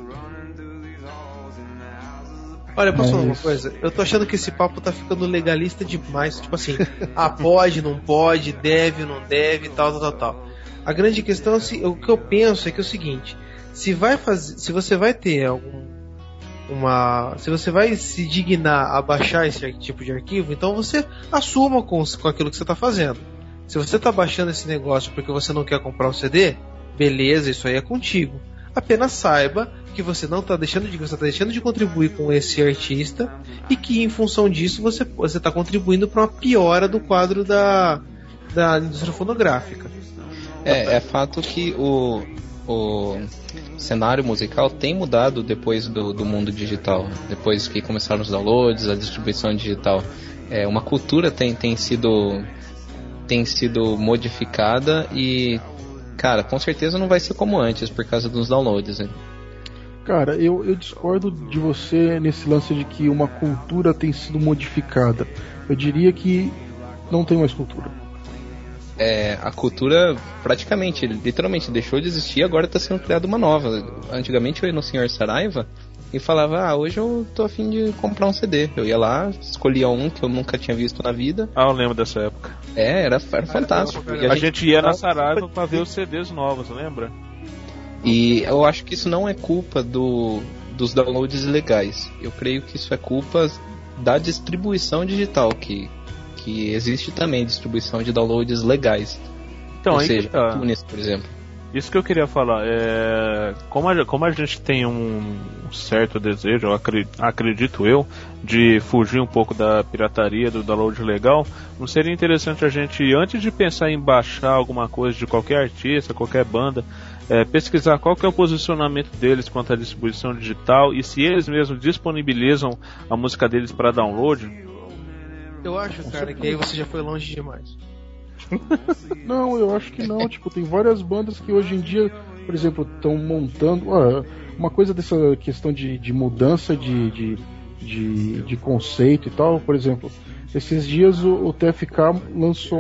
Olha, posso falar uma coisa? Eu tô achando que esse papo tá ficando legalista demais. Tipo assim, pode, não pode, deve, não deve, tal. A grande questão, o que eu penso é que é o seguinte: se você vai ter se você vai se dignar a baixar esse tipo de arquivo, então você assuma com aquilo que você tá fazendo. Se você tá baixando esse negócio porque você não quer comprar o CD, beleza, isso aí é contigo. Apenas saiba que você não está deixando de, você está deixando de contribuir com esse artista, e que em função disso você está contribuindo para uma piora do quadro da indústria fonográfica. É fato que o cenário musical tem mudado depois do mundo digital, depois que começaram os downloads, a distribuição digital. Uma cultura tem sido modificada e, cara, com certeza não vai ser como antes por causa dos downloads, né? Cara, eu discordo de você nesse lance de que uma cultura tem sido modificada. Eu diria que não tem mais cultura. A cultura praticamente, literalmente deixou de existir, agora está sendo criada uma nova. Antigamente eu ia no Sr. Saraiva e falava, hoje eu tô a fim de comprar um CD. Eu ia lá, escolhia um que eu nunca tinha visto na vida. Eu lembro dessa época. Era fantástico. A gente ia na Saraiva pra ver os CDs novos, lembra? E eu acho que isso não é culpa dos downloads ilegais. Eu creio que isso é culpa da distribuição digital, que existe também distribuição de downloads legais. Então, ou seja, iTunes, por exemplo. Isso que eu queria falar, como a gente tem um certo desejo, acredito eu, de fugir um pouco da pirataria, do download legal, não seria interessante a gente, antes de pensar em baixar alguma coisa de qualquer artista, qualquer banda, pesquisar qual que é o posicionamento deles quanto à distribuição digital e se eles mesmos disponibilizam a música deles para download? Eu acho, cara, que aí você já foi longe demais. Não, eu acho que não. Tipo, tem várias bandas que hoje em dia, por exemplo, estão montando. Uma coisa dessa questão de mudança de conceito e tal. Por exemplo, esses dias o TFK lançou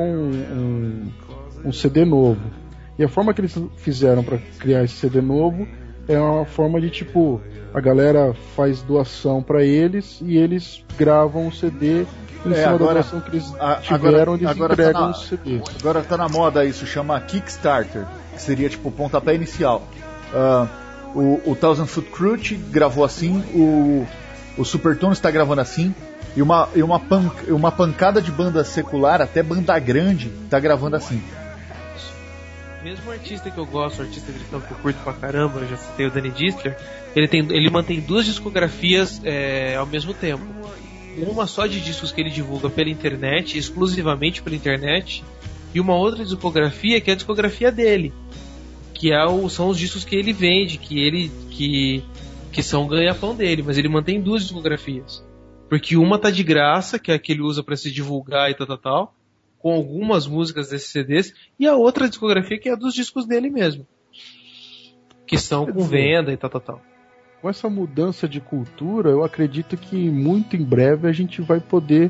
um CD novo. E a forma que eles fizeram para criar esse CD novo é uma forma de, tipo, a galera faz doação para eles e eles gravam o CD. Em cima da doação que eles tiveram, eles entregam os CDs. Agora tá na moda isso, chama Kickstarter, que seria tipo o pontapé inicial. O Thousand Foot Crutch gravou assim, o Supertones está gravando assim, e uma pancada de banda secular, até banda grande, tá gravando assim. Mesmo o artista que eu gosto, o artista cristão que eu curto pra caramba, eu já citei o Danny Distler, ele mantém duas discografias ao mesmo tempo. Uma só de discos que ele divulga pela internet, exclusivamente pela internet, e uma outra discografia que é a discografia dele, que são os discos que ele vende, que são o ganha-pão dele, mas ele mantém duas discografias, porque uma tá de graça, que é a que ele usa para se divulgar e tal, com algumas músicas desses CDs, e a outra discografia que é a dos discos dele mesmo, que são com venda e tal. Com essa mudança de cultura, eu acredito que muito em breve a gente vai poder,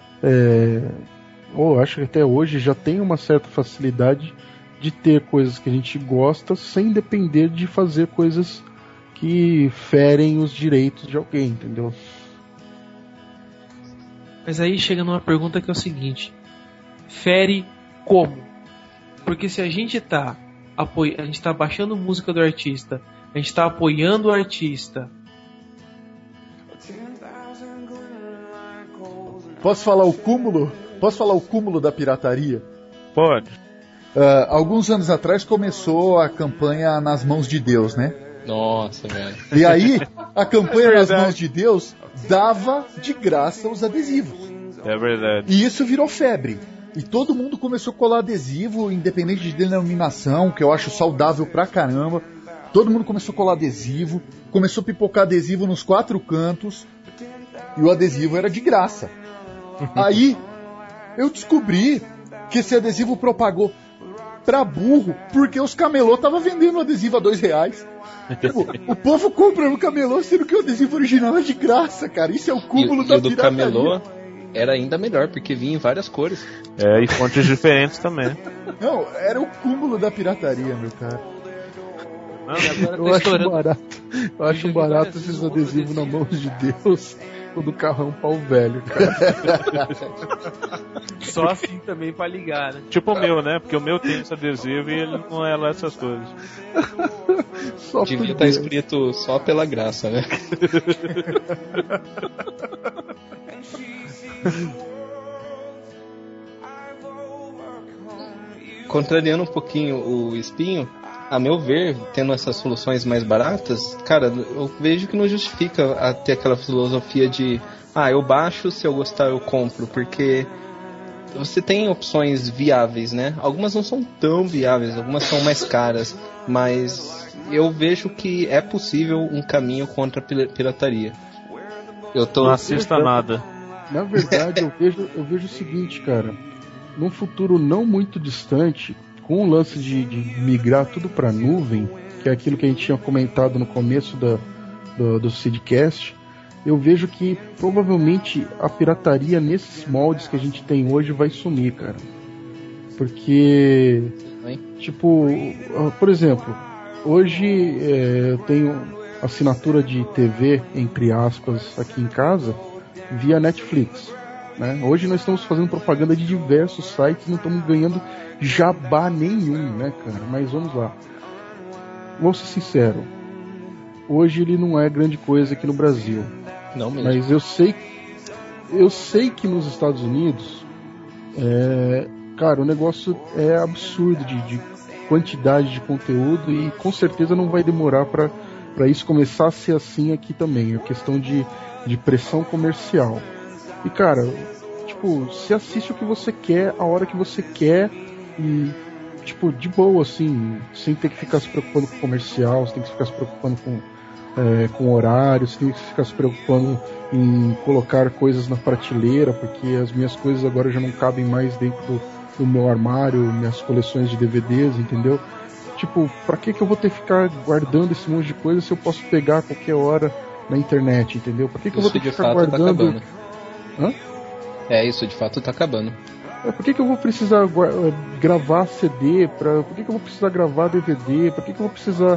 acho que até hoje já tem uma certa facilidade de ter coisas que a gente gosta sem depender de fazer coisas que ferem os direitos de alguém, entendeu? Mas aí chega numa pergunta que é o seguinte: fere como? Porque se a gente tá baixando música do artista, a gente está apoiando o artista. Posso falar o cúmulo? Posso falar o cúmulo da pirataria? Pode. Alguns anos atrás começou a campanha Nas Mãos de Deus, né? Nossa, velho. E aí, a campanha Nas Mãos de Deus dava de graça os adesivos. É verdade. E isso virou febre. E todo mundo começou a colar adesivo, independente de denominação, que eu acho saudável pra caramba. Todo mundo começou a colar adesivo, começou a pipocar adesivo nos 4 cantos, e o adesivo era de graça. Aí, eu descobri que esse adesivo propagou pra burro, porque os camelô estavam vendendo adesivo a R$2. O povo compra no camelô, sendo que o adesivo original é de graça, cara. Isso é o cúmulo da pirataria. E o do camelô era ainda melhor, porque vinha em várias cores. E fontes diferentes também. Não, era o cúmulo da pirataria, meu cara. Eu acho barato esses adesivos na mão de Deus, o do carrão pau velho, cara. Só assim também pra ligar, né? Tipo o meu, né? Porque o meu tem esse adesivo e ele não é lá essas coisas. Devia estar escrito só pela graça, né? Contrariando um pouquinho o Espinho, a meu ver, tendo essas soluções mais baratas, cara, eu vejo que não justifica ter aquela filosofia de eu baixo, se eu gostar eu compro, porque você tem opções viáveis, né? Algumas não são tão viáveis, algumas são mais caras, mas eu vejo que é possível um caminho contra a pirataria. Não assista nada. Na verdade, eu vejo o seguinte, cara. Num futuro não muito distante, com o lance de migrar tudo para nuvem, que é aquilo que a gente tinha comentado no começo do Seedcast, eu vejo que provavelmente a pirataria nesses moldes que a gente tem hoje vai sumir, cara. Porque, tipo, por exemplo, hoje eu tenho assinatura de TV, entre aspas, aqui em casa, via Netflix. Né? Hoje nós estamos fazendo propaganda de diversos sites, não estamos ganhando jabá nenhum, né, cara? Mas vamos lá. Vou ser sincero, hoje ele não é grande coisa aqui no Brasil. Não mesmo. Mas eu sei que nos Estados Unidos, cara, o negócio é absurdo de quantidade de conteúdo e com certeza não vai demorar para isso começar a ser assim aqui também. É questão de pressão comercial. E, cara, tipo, você assiste o que você quer, a hora que você quer e, tipo, de boa, assim, sem ter que ficar se preocupando com comercial, sem ter que ficar se preocupando com horário, sem ter que ficar se preocupando em colocar coisas na prateleira, porque as minhas coisas agora já não cabem mais dentro do meu armário, minhas coleções de DVDs, entendeu? Tipo, pra que eu vou ter que ficar guardando esse monte de coisa se eu posso pegar a qualquer hora na internet, entendeu? Pra que eu vou ter que ficar guardando... Hã? Isso de fato tá acabando. Por que eu vou precisar gravar CD? Por que eu vou precisar gravar DVD? Por que eu vou precisar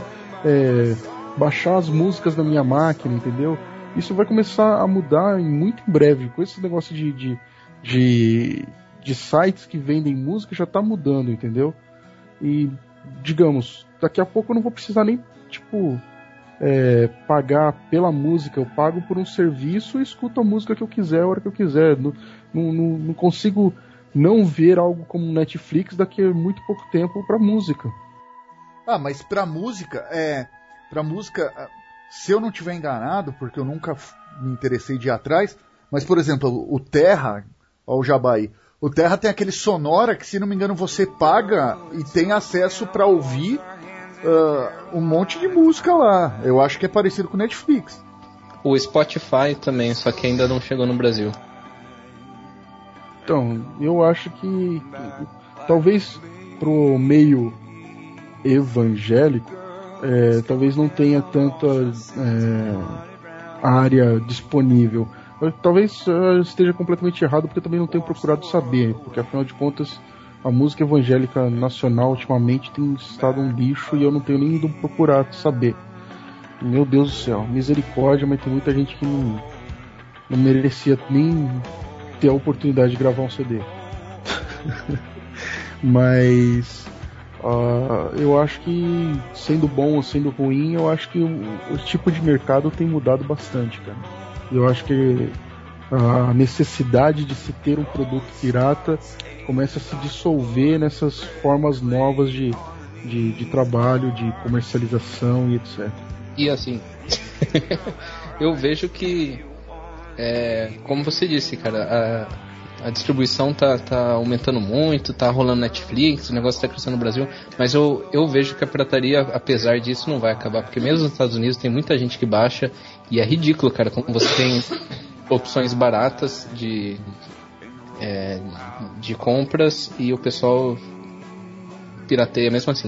baixar as músicas na minha máquina, entendeu? Isso vai começar a mudar muito em breve. Com esse negócio de sites que vendem música já tá mudando, entendeu? E, digamos, daqui a pouco eu não vou precisar nem, tipo... pagar pela música, eu pago por um serviço e escuto a música que eu quiser, a hora que eu quiser. Não consigo não ver algo como Netflix daqui a muito pouco tempo pra música. Mas pra música, se eu não tiver enganado, porque eu nunca me interessei de ir atrás, mas por exemplo, o Terra, ó, o Jabai, o Terra tem aquele Sonora que, se não me engano, você paga e tem acesso pra ouvir um monte de música lá. Eu acho que é parecido com o Netflix. O Spotify também, só que ainda não chegou no Brasil. Então, eu acho que talvez pro meio evangélico, talvez não tenha tanta área disponível. Talvez esteja completamente errado, porque eu também não tenho procurado saber, porque afinal de contas a música evangélica nacional ultimamente tem estado um lixo e eu não tenho nem ido procurar saber. Meu Deus do céu, misericórdia, mas tem muita gente que não merecia nem ter a oportunidade de gravar um CD. Mas eu acho que, sendo bom ou sendo ruim, eu acho que o tipo de mercado tem mudado bastante, cara. Eu acho que a necessidade de se ter um produto pirata começa a se dissolver nessas formas novas de trabalho, de comercialização e etc. E assim, eu vejo que, como você disse, cara, a distribuição tá aumentando muito, tá rolando Netflix, o negócio tá crescendo no Brasil, mas eu vejo que a pirataria, apesar disso, não vai acabar, porque mesmo nos Estados Unidos tem muita gente que baixa, e é ridículo, cara, como você tem opções baratas de compras e o pessoal pirateia mesmo assim.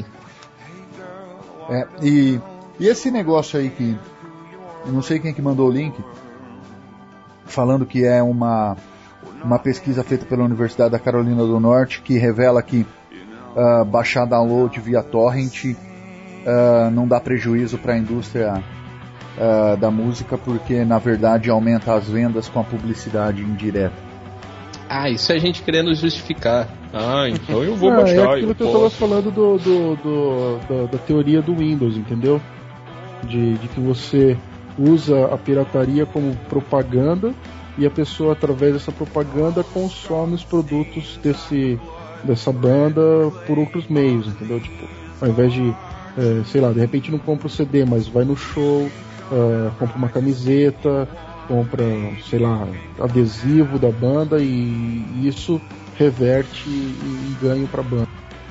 E esse negócio aí que eu não sei quem que mandou o link, falando que é uma pesquisa feita pela Universidade da Carolina do Norte, que revela que baixar download via torrent não dá prejuízo para a indústria da música, porque na verdade aumenta as vendas com a publicidade indireta. Isso é a gente querendo justificar. Então eu vou baixar. É aquilo que eu tava falando da teoria do Windows, entendeu? De que você usa a pirataria como propaganda e a pessoa, através dessa propaganda, consome os produtos dessa banda por outros meios, entendeu? Tipo, ao invés de sei lá, de repente não compra o CD, mas vai no show, compra uma camiseta, compra, sei lá, adesivo da banda, e isso reverte em ganho pra banda.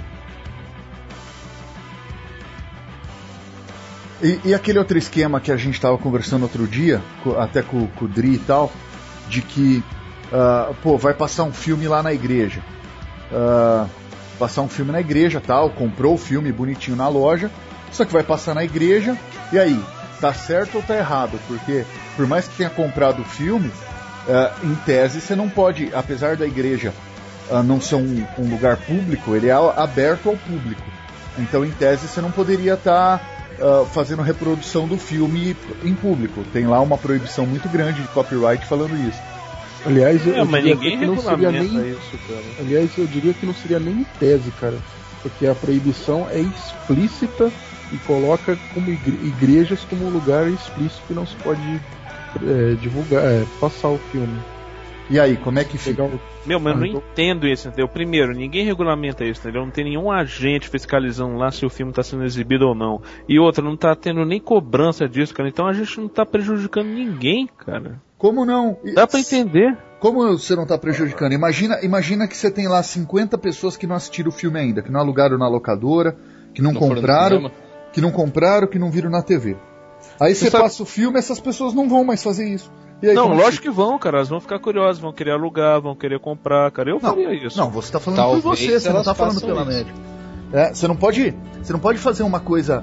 E aquele outro esquema que a gente estava conversando outro dia, até com o Dri e tal, de que vai passar um filme lá na igreja. Passar um filme na igreja, tal, comprou o filme bonitinho na loja, só que vai passar na igreja, e aí, tá certo ou tá errado? Porque por mais que tenha comprado o filme, em tese você não pode, apesar da igreja não ser um lugar público, ele é aberto ao público. Então em tese você não poderia estar fazendo reprodução do filme em público. Tem lá uma proibição muito grande de copyright falando isso. Aliás, mas ninguém regulamenta isso, cara. Aliás, eu diria que não seria nem em tese, cara, porque a proibição é explícita e coloca como igrejas como um lugar explícito que não se pode divulgar, passar o filme. E aí, como é que fica? Mas eu não entendo isso, entendeu? Primeiro, ninguém regulamenta isso, entendeu? Não tem nenhum agente fiscalizando lá se o filme está sendo exibido ou não. E outra, não está tendo nem cobrança disso, cara. Então a gente não está prejudicando ninguém, cara. Como não? Dá pra entender. Como você não está prejudicando? Imagina que você tem lá 50 pessoas que não assistiram o filme ainda, que não alugaram na locadora, que não compraram, que não viram na TV. Aí você passa o filme, essas pessoas não vão mais fazer isso. E aí, não, lógico que vão, cara. Elas vão ficar curiosas, vão querer alugar, vão querer comprar, cara. Eu faria isso. Não, você tá falando por você não tá falando pela média. Você não pode fazer uma coisa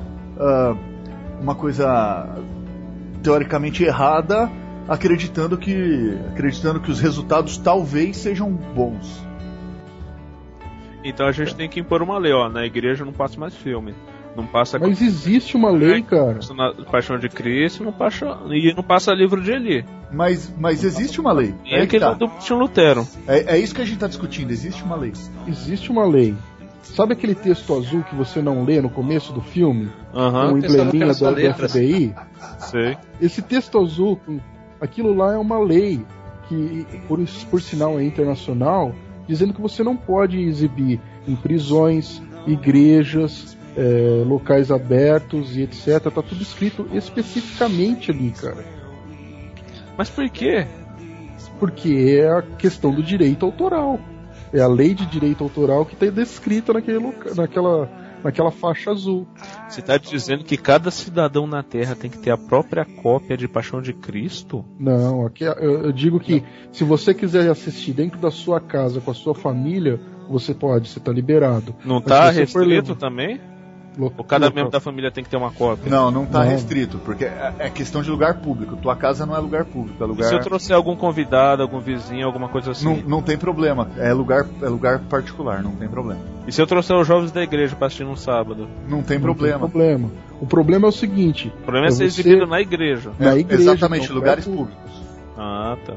teoricamente errada, acreditando que os resultados talvez sejam bons. Então a gente tem que impor uma lei, ó. Na igreja não passa mais filme. Não passa. Mas existe uma lei, cara. Na Paixão de Cristo e não passa livro de Eli. Mas existe uma lei. É aquele do Martinho Lutero. É isso que a gente está discutindo. Existe uma lei. Existe uma lei. Sabe aquele texto azul que você não lê no começo do filme? Com o embleminha do FBI? Sei. Esse texto azul, aquilo lá é uma lei que, por sinal, é internacional, dizendo que você não pode exibir em prisões, igrejas, locais abertos e etc. Tá tudo escrito especificamente ali, cara. Mas por quê? Porque é a questão do direito autoral. É a lei de direito autoral que está descrita naquela faixa azul. Você está dizendo que cada cidadão na Terra tem que ter a própria cópia de Paixão de Cristo? Não, aqui eu digo que se você quiser assistir dentro da sua casa com a sua família, você está liberado. Não está restrito também? Ou cada membro da família tem que ter uma cópia? Não está restrito, porque é questão de lugar público. Tua casa não é lugar público, é lugar... E se eu trouxer algum convidado, algum vizinho, alguma coisa assim? Não tem problema, é lugar particular, não tem problema. E se eu trouxer os jovens da igreja para assistir num sábado? Não tem problema. O problema é o seguinte... O problema é ser exibido na igreja. Na igreja, exatamente, lugares públicos. Ah, tá.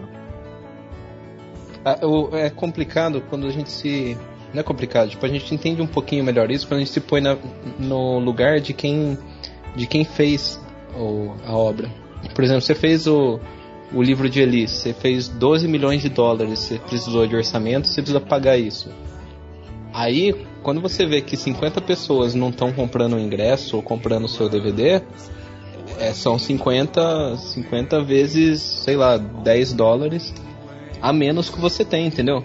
É complicado quando a gente se... Não é complicado, tipo, a gente entende um pouquinho melhor isso quando a gente se põe no lugar de quem fez a obra. Por exemplo, você fez o livro de Eli, você fez $12 milhões, você precisou de orçamento, você precisa pagar isso. Aí, quando você vê que 50 pessoas não estão comprando o ingresso ou comprando o seu DVD, são 50 vezes, sei lá, $10 a menos que você tem, entendeu?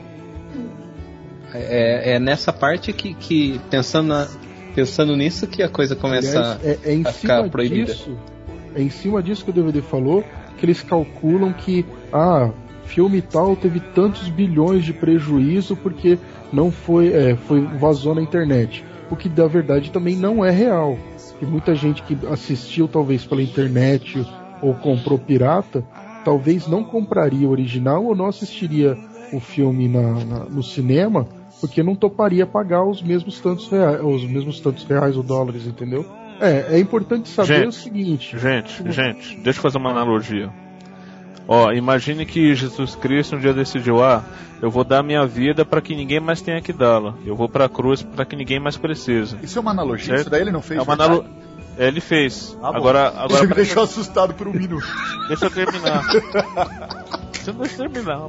É nessa parte que pensando nisso que a coisa começa a ficar proibida. É em cima disso que o DVD falou, que eles calculam que filme tal teve tantos bilhões de prejuízo porque não vazou na internet. O que na verdade também não é real. E muita gente que assistiu talvez pela internet ou comprou pirata, talvez não compraria o original ou não assistiria o filme no cinema, porque não toparia pagar os mesmos tantos reais ou dólares, entendeu? É importante saber o seguinte... Gente, deixa eu fazer uma analogia. Imagine que Jesus Cristo um dia decidiu, eu vou dar minha vida para que ninguém mais tenha que dá-la. Eu vou para a cruz para que ninguém mais precise. Isso é uma analogia? Certo? Isso daí ele não fez? Ele fez. Agora você me deixou assustado por um minuto. Deixa eu terminar. Você não deixa terminar.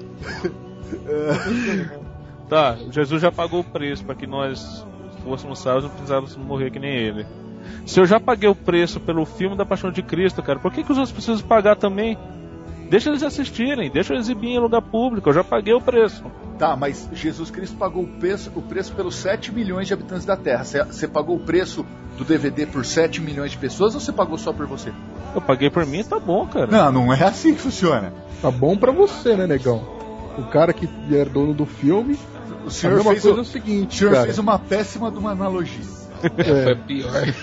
Tá, Jesus já pagou o preço para que nós fôssemos salvos e não precisávamos morrer que nem ele. Se eu já paguei o preço pelo filme da Paixão de Cristo, cara, por que os outros precisam pagar também? Deixa eles assistirem, deixa eu exibir em lugar público, eu já paguei o preço. Tá, mas Jesus Cristo pagou o preço pelos 7 milhões de habitantes da Terra. Você pagou o preço do DVD por 7 milhões de pessoas ou você pagou só por você? Eu paguei por mim, tá bom, cara. Não é assim que funciona. Tá bom pra você, né, negão? O cara que é dono do filme, o senhor a mesma fez coisa é o seguinte, o senhor cara. fez uma péssima de uma analogia. Foi pior.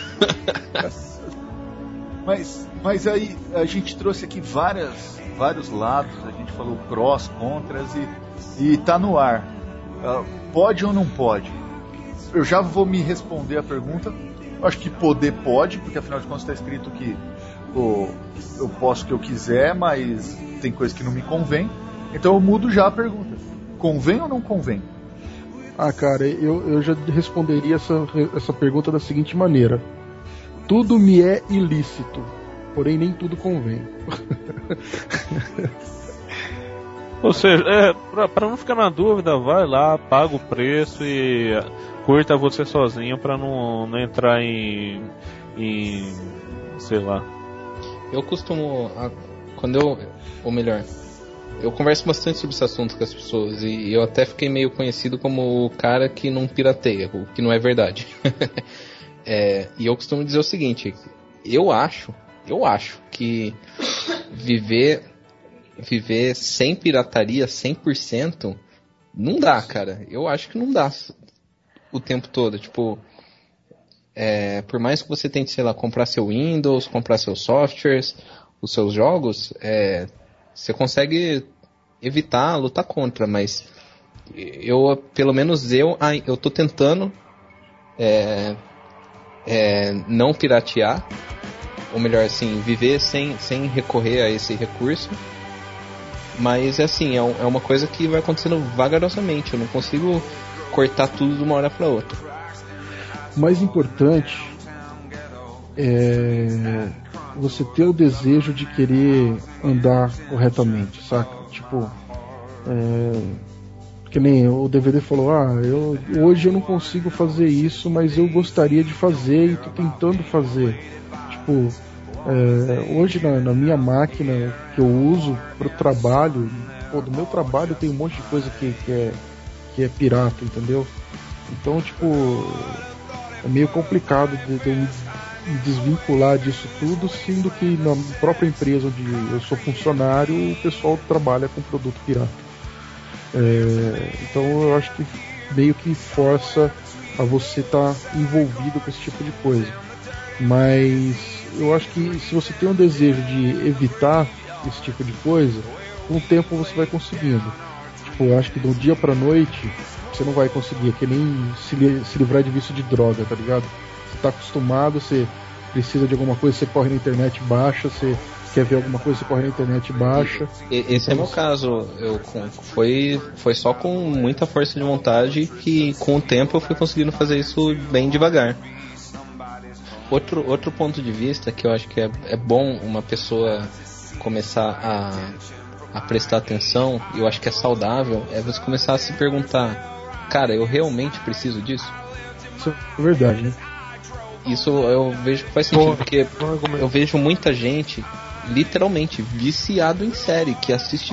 Mas aí a gente trouxe aqui vários lados, a gente falou prós, contras e tá no ar. Pode ou não pode? Eu já vou me responder a pergunta. Eu acho que poder pode, porque afinal de contas está escrito que eu posso o que eu quiser, mas tem coisa que não me convém. Então eu mudo já a pergunta. Convém ou não convém? Cara, eu já responderia essa pergunta da seguinte maneira. Tudo me é ilícito, porém nem tudo convém. Ou seja, pra não ficar na dúvida, vai lá, paga o preço e curta você sozinho pra não entrar em sei lá. Eu costumo, eu converso bastante sobre esse assunto com as pessoas e eu até fiquei meio conhecido como o cara que não pirateia, o que não é verdade. E eu costumo dizer o seguinte, eu acho que viver sem pirataria 100% não dá, cara. Eu acho que não dá o tempo todo. Tipo, por mais que você tente, sei lá, comprar seu Windows, comprar seus softwares, os seus jogos, você consegue evitar, lutar contra, mas pelo menos eu tô tentando não piratear, ou melhor assim, viver sem recorrer a esse recurso. Mas assim, é uma coisa que vai acontecendo vagarosamente. Eu não consigo cortar tudo de uma hora para outra. O mais importante é você ter o desejo de querer andar corretamente, saca? Tipo, que nem o DVD falou, hoje eu não consigo fazer isso, mas eu gostaria de fazer e tô tentando fazer. Tipo, hoje na minha máquina que eu uso pro trabalho, do meu trabalho tem um monte de coisa que é pirata, entendeu? Então, tipo, é meio complicado de eu me desvincular disso tudo, sendo que na própria empresa onde eu sou funcionário, o pessoal trabalha com produto pirata. Então eu acho que meio que força a você estar envolvido com esse tipo de coisa. Mas eu acho que se você tem um desejo de evitar esse tipo de coisa, com o tempo você vai conseguindo. Tipo, eu acho que de um dia pra noite você não vai conseguir, é que nem se livrar de vício de droga, tá ligado? Você tá acostumado, você precisa de alguma coisa, você corre na internet, baixa, você quer ver alguma coisa, você corre na internet, baixa. Esse é meu caso. Foi só com muita força de vontade que com o tempo eu fui conseguindo fazer isso bem devagar. Outro ponto de vista que eu acho que é bom uma pessoa começar a prestar atenção, e eu acho que é saudável, é você começar a se perguntar, cara, eu realmente preciso disso? Isso é verdade, né? Isso eu vejo que faz sentido, porque eu vejo muita gente literalmente viciado em série, que assiste.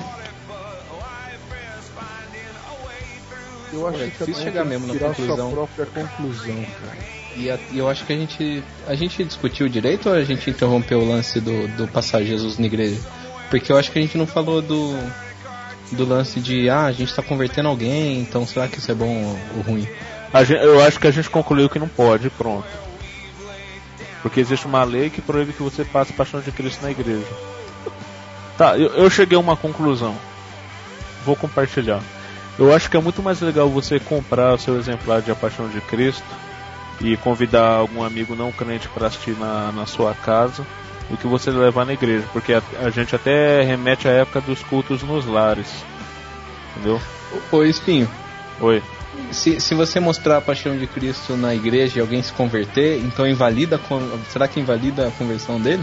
Eu acho que difícil chegar mesmo na conclusão. Sua própria conclusão, cara. E eu acho que a gente discutiu direito ou a gente interrompeu o lance do passar Jesus na igreja? Porque eu acho que a gente não falou do lance de a gente está convertendo alguém, então será que isso é bom ou ruim? Eu acho que a gente concluiu que não pode, pronto. Porque existe uma lei que proíbe que você passe a Paixão de Cristo na igreja. Tá, eu cheguei a uma conclusão. Vou compartilhar. Eu acho que é muito mais legal você comprar o seu exemplar de A Paixão de Cristo e convidar algum amigo não crente para assistir na sua casa do que você levar na igreja. Porque a gente até remete à época dos cultos nos lares. Entendeu? Ô Espinho. Oi. Se você mostrar a Paixão de Cristo na igreja e alguém se converter, então será que invalida a conversão dele?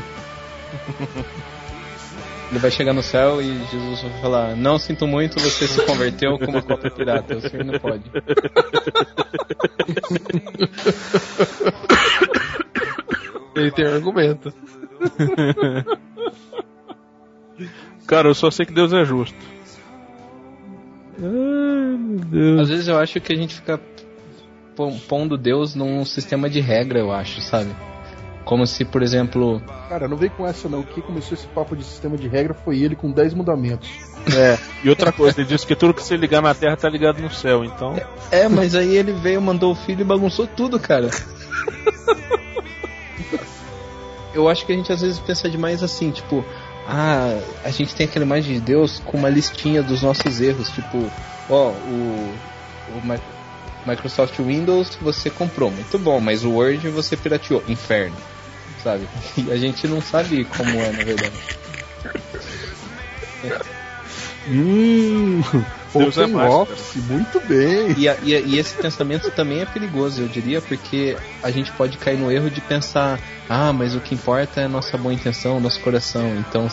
Ele vai chegar no céu e Jesus vai falar, não, sinto muito, você se converteu com uma cópia pirata, o senhor não pode. Ele tem argumento. Cara, eu só sei que Deus é justo. Ai, meu Deus. Às vezes eu acho que a gente fica pondo Deus num sistema de regra, eu acho, sabe? Como se, por exemplo... Cara, não vem com essa não. Quem começou esse papo de sistema de regra foi ele com 10 mandamentos. E outra coisa, ele disse que tudo que você ligar na terra tá ligado no céu, então... Mas aí ele veio, mandou o filho e bagunçou tudo, cara. Eu acho que a gente às vezes pensa demais assim, tipo... a gente tem aquela imagem de Deus com uma listinha dos nossos erros, tipo... o Microsoft Windows você comprou, muito bom, mas o Word você pirateou, inferno, sabe? E a gente não sabe como é, na verdade. Deus é Office, muito bem. E esse pensamento também é perigoso, eu diria, porque a gente pode cair no erro de pensar, mas o que importa é a nossa boa intenção, o nosso coração. Então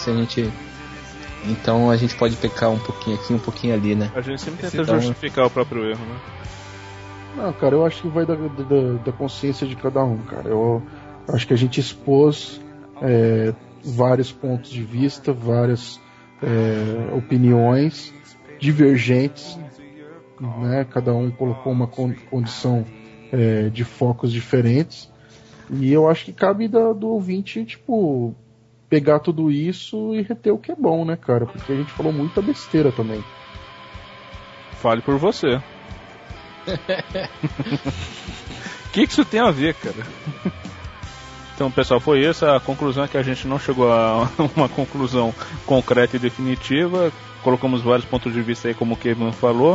a gente pode pecar um pouquinho aqui, um pouquinho ali, né? A gente sempre tenta justificar o próprio erro, né? Não, cara, eu acho que vai da consciência de cada um, cara. Eu acho que a gente expôs vários pontos de vista, várias opiniões divergentes, né? Cada um colocou uma condição de focos diferentes, e eu acho que cabe do ouvinte, tipo, pegar tudo isso e reter o que é bom, né, cara? Porque a gente falou muita besteira também. Fale por você. O que isso tem a ver, cara? Então, pessoal, foi essa a conclusão. É que a gente não chegou a uma conclusão concreta e definitiva. Colocamos vários pontos de vista aí, como o Kevin falou.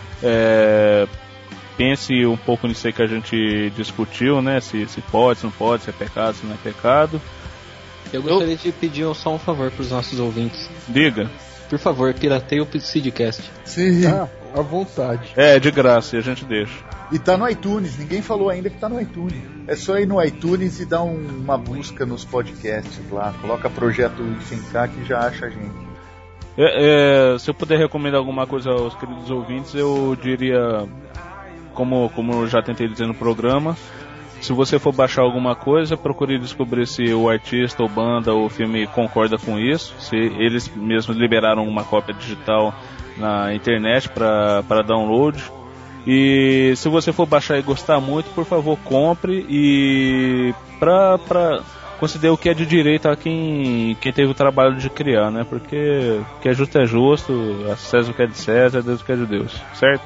Pense um pouco nisso aí que a gente discutiu, né? Se pode, se não pode, se é pecado, se não é pecado. Eu gostaria de pedir só um favor para os nossos ouvintes. Diga. Por favor, pirateie o Seedcast. Sim. À vontade. De graça, e a gente deixa. E tá no iTunes, ninguém falou ainda que tá no iTunes. É só ir no iTunes e dar uma busca nos podcasts lá. Coloca Projeto IFNK que já acha a gente. Se eu puder recomendar alguma coisa aos queridos ouvintes, eu diria, como eu já tentei dizer no programa, se você for baixar alguma coisa, procure descobrir se o artista ou banda ou filme concorda com isso, se eles mesmos liberaram uma cópia digital na internet para download. E se você for baixar e gostar muito, por favor, compre, e para considere o que é de direito a quem teve o trabalho de criar, né? Porque o que é justo, a César o que é de César, a Deus o que é de Deus, certo?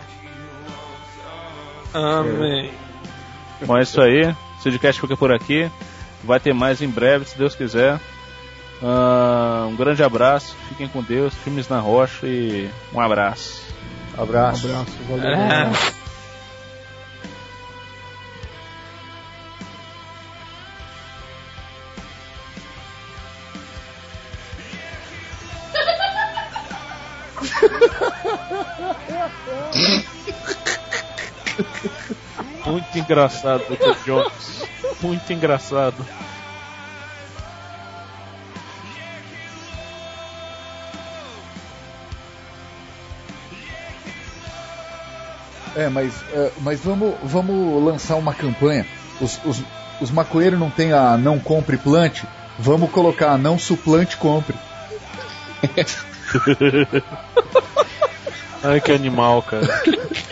Amém. Bom, é isso aí. O Seedcast fica por aqui. Vai ter mais em breve, se Deus quiser. Um grande abraço. Fiquem com Deus. Filmes na Rocha e um abraço. Abraço. Valeu. Muito engraçado, Dr. Jones. Muito engraçado. Mas vamos lançar uma campanha. Os maconheiros não tem a não compre plante. Vamos colocar a não suplante compre. Ai, que animal, cara.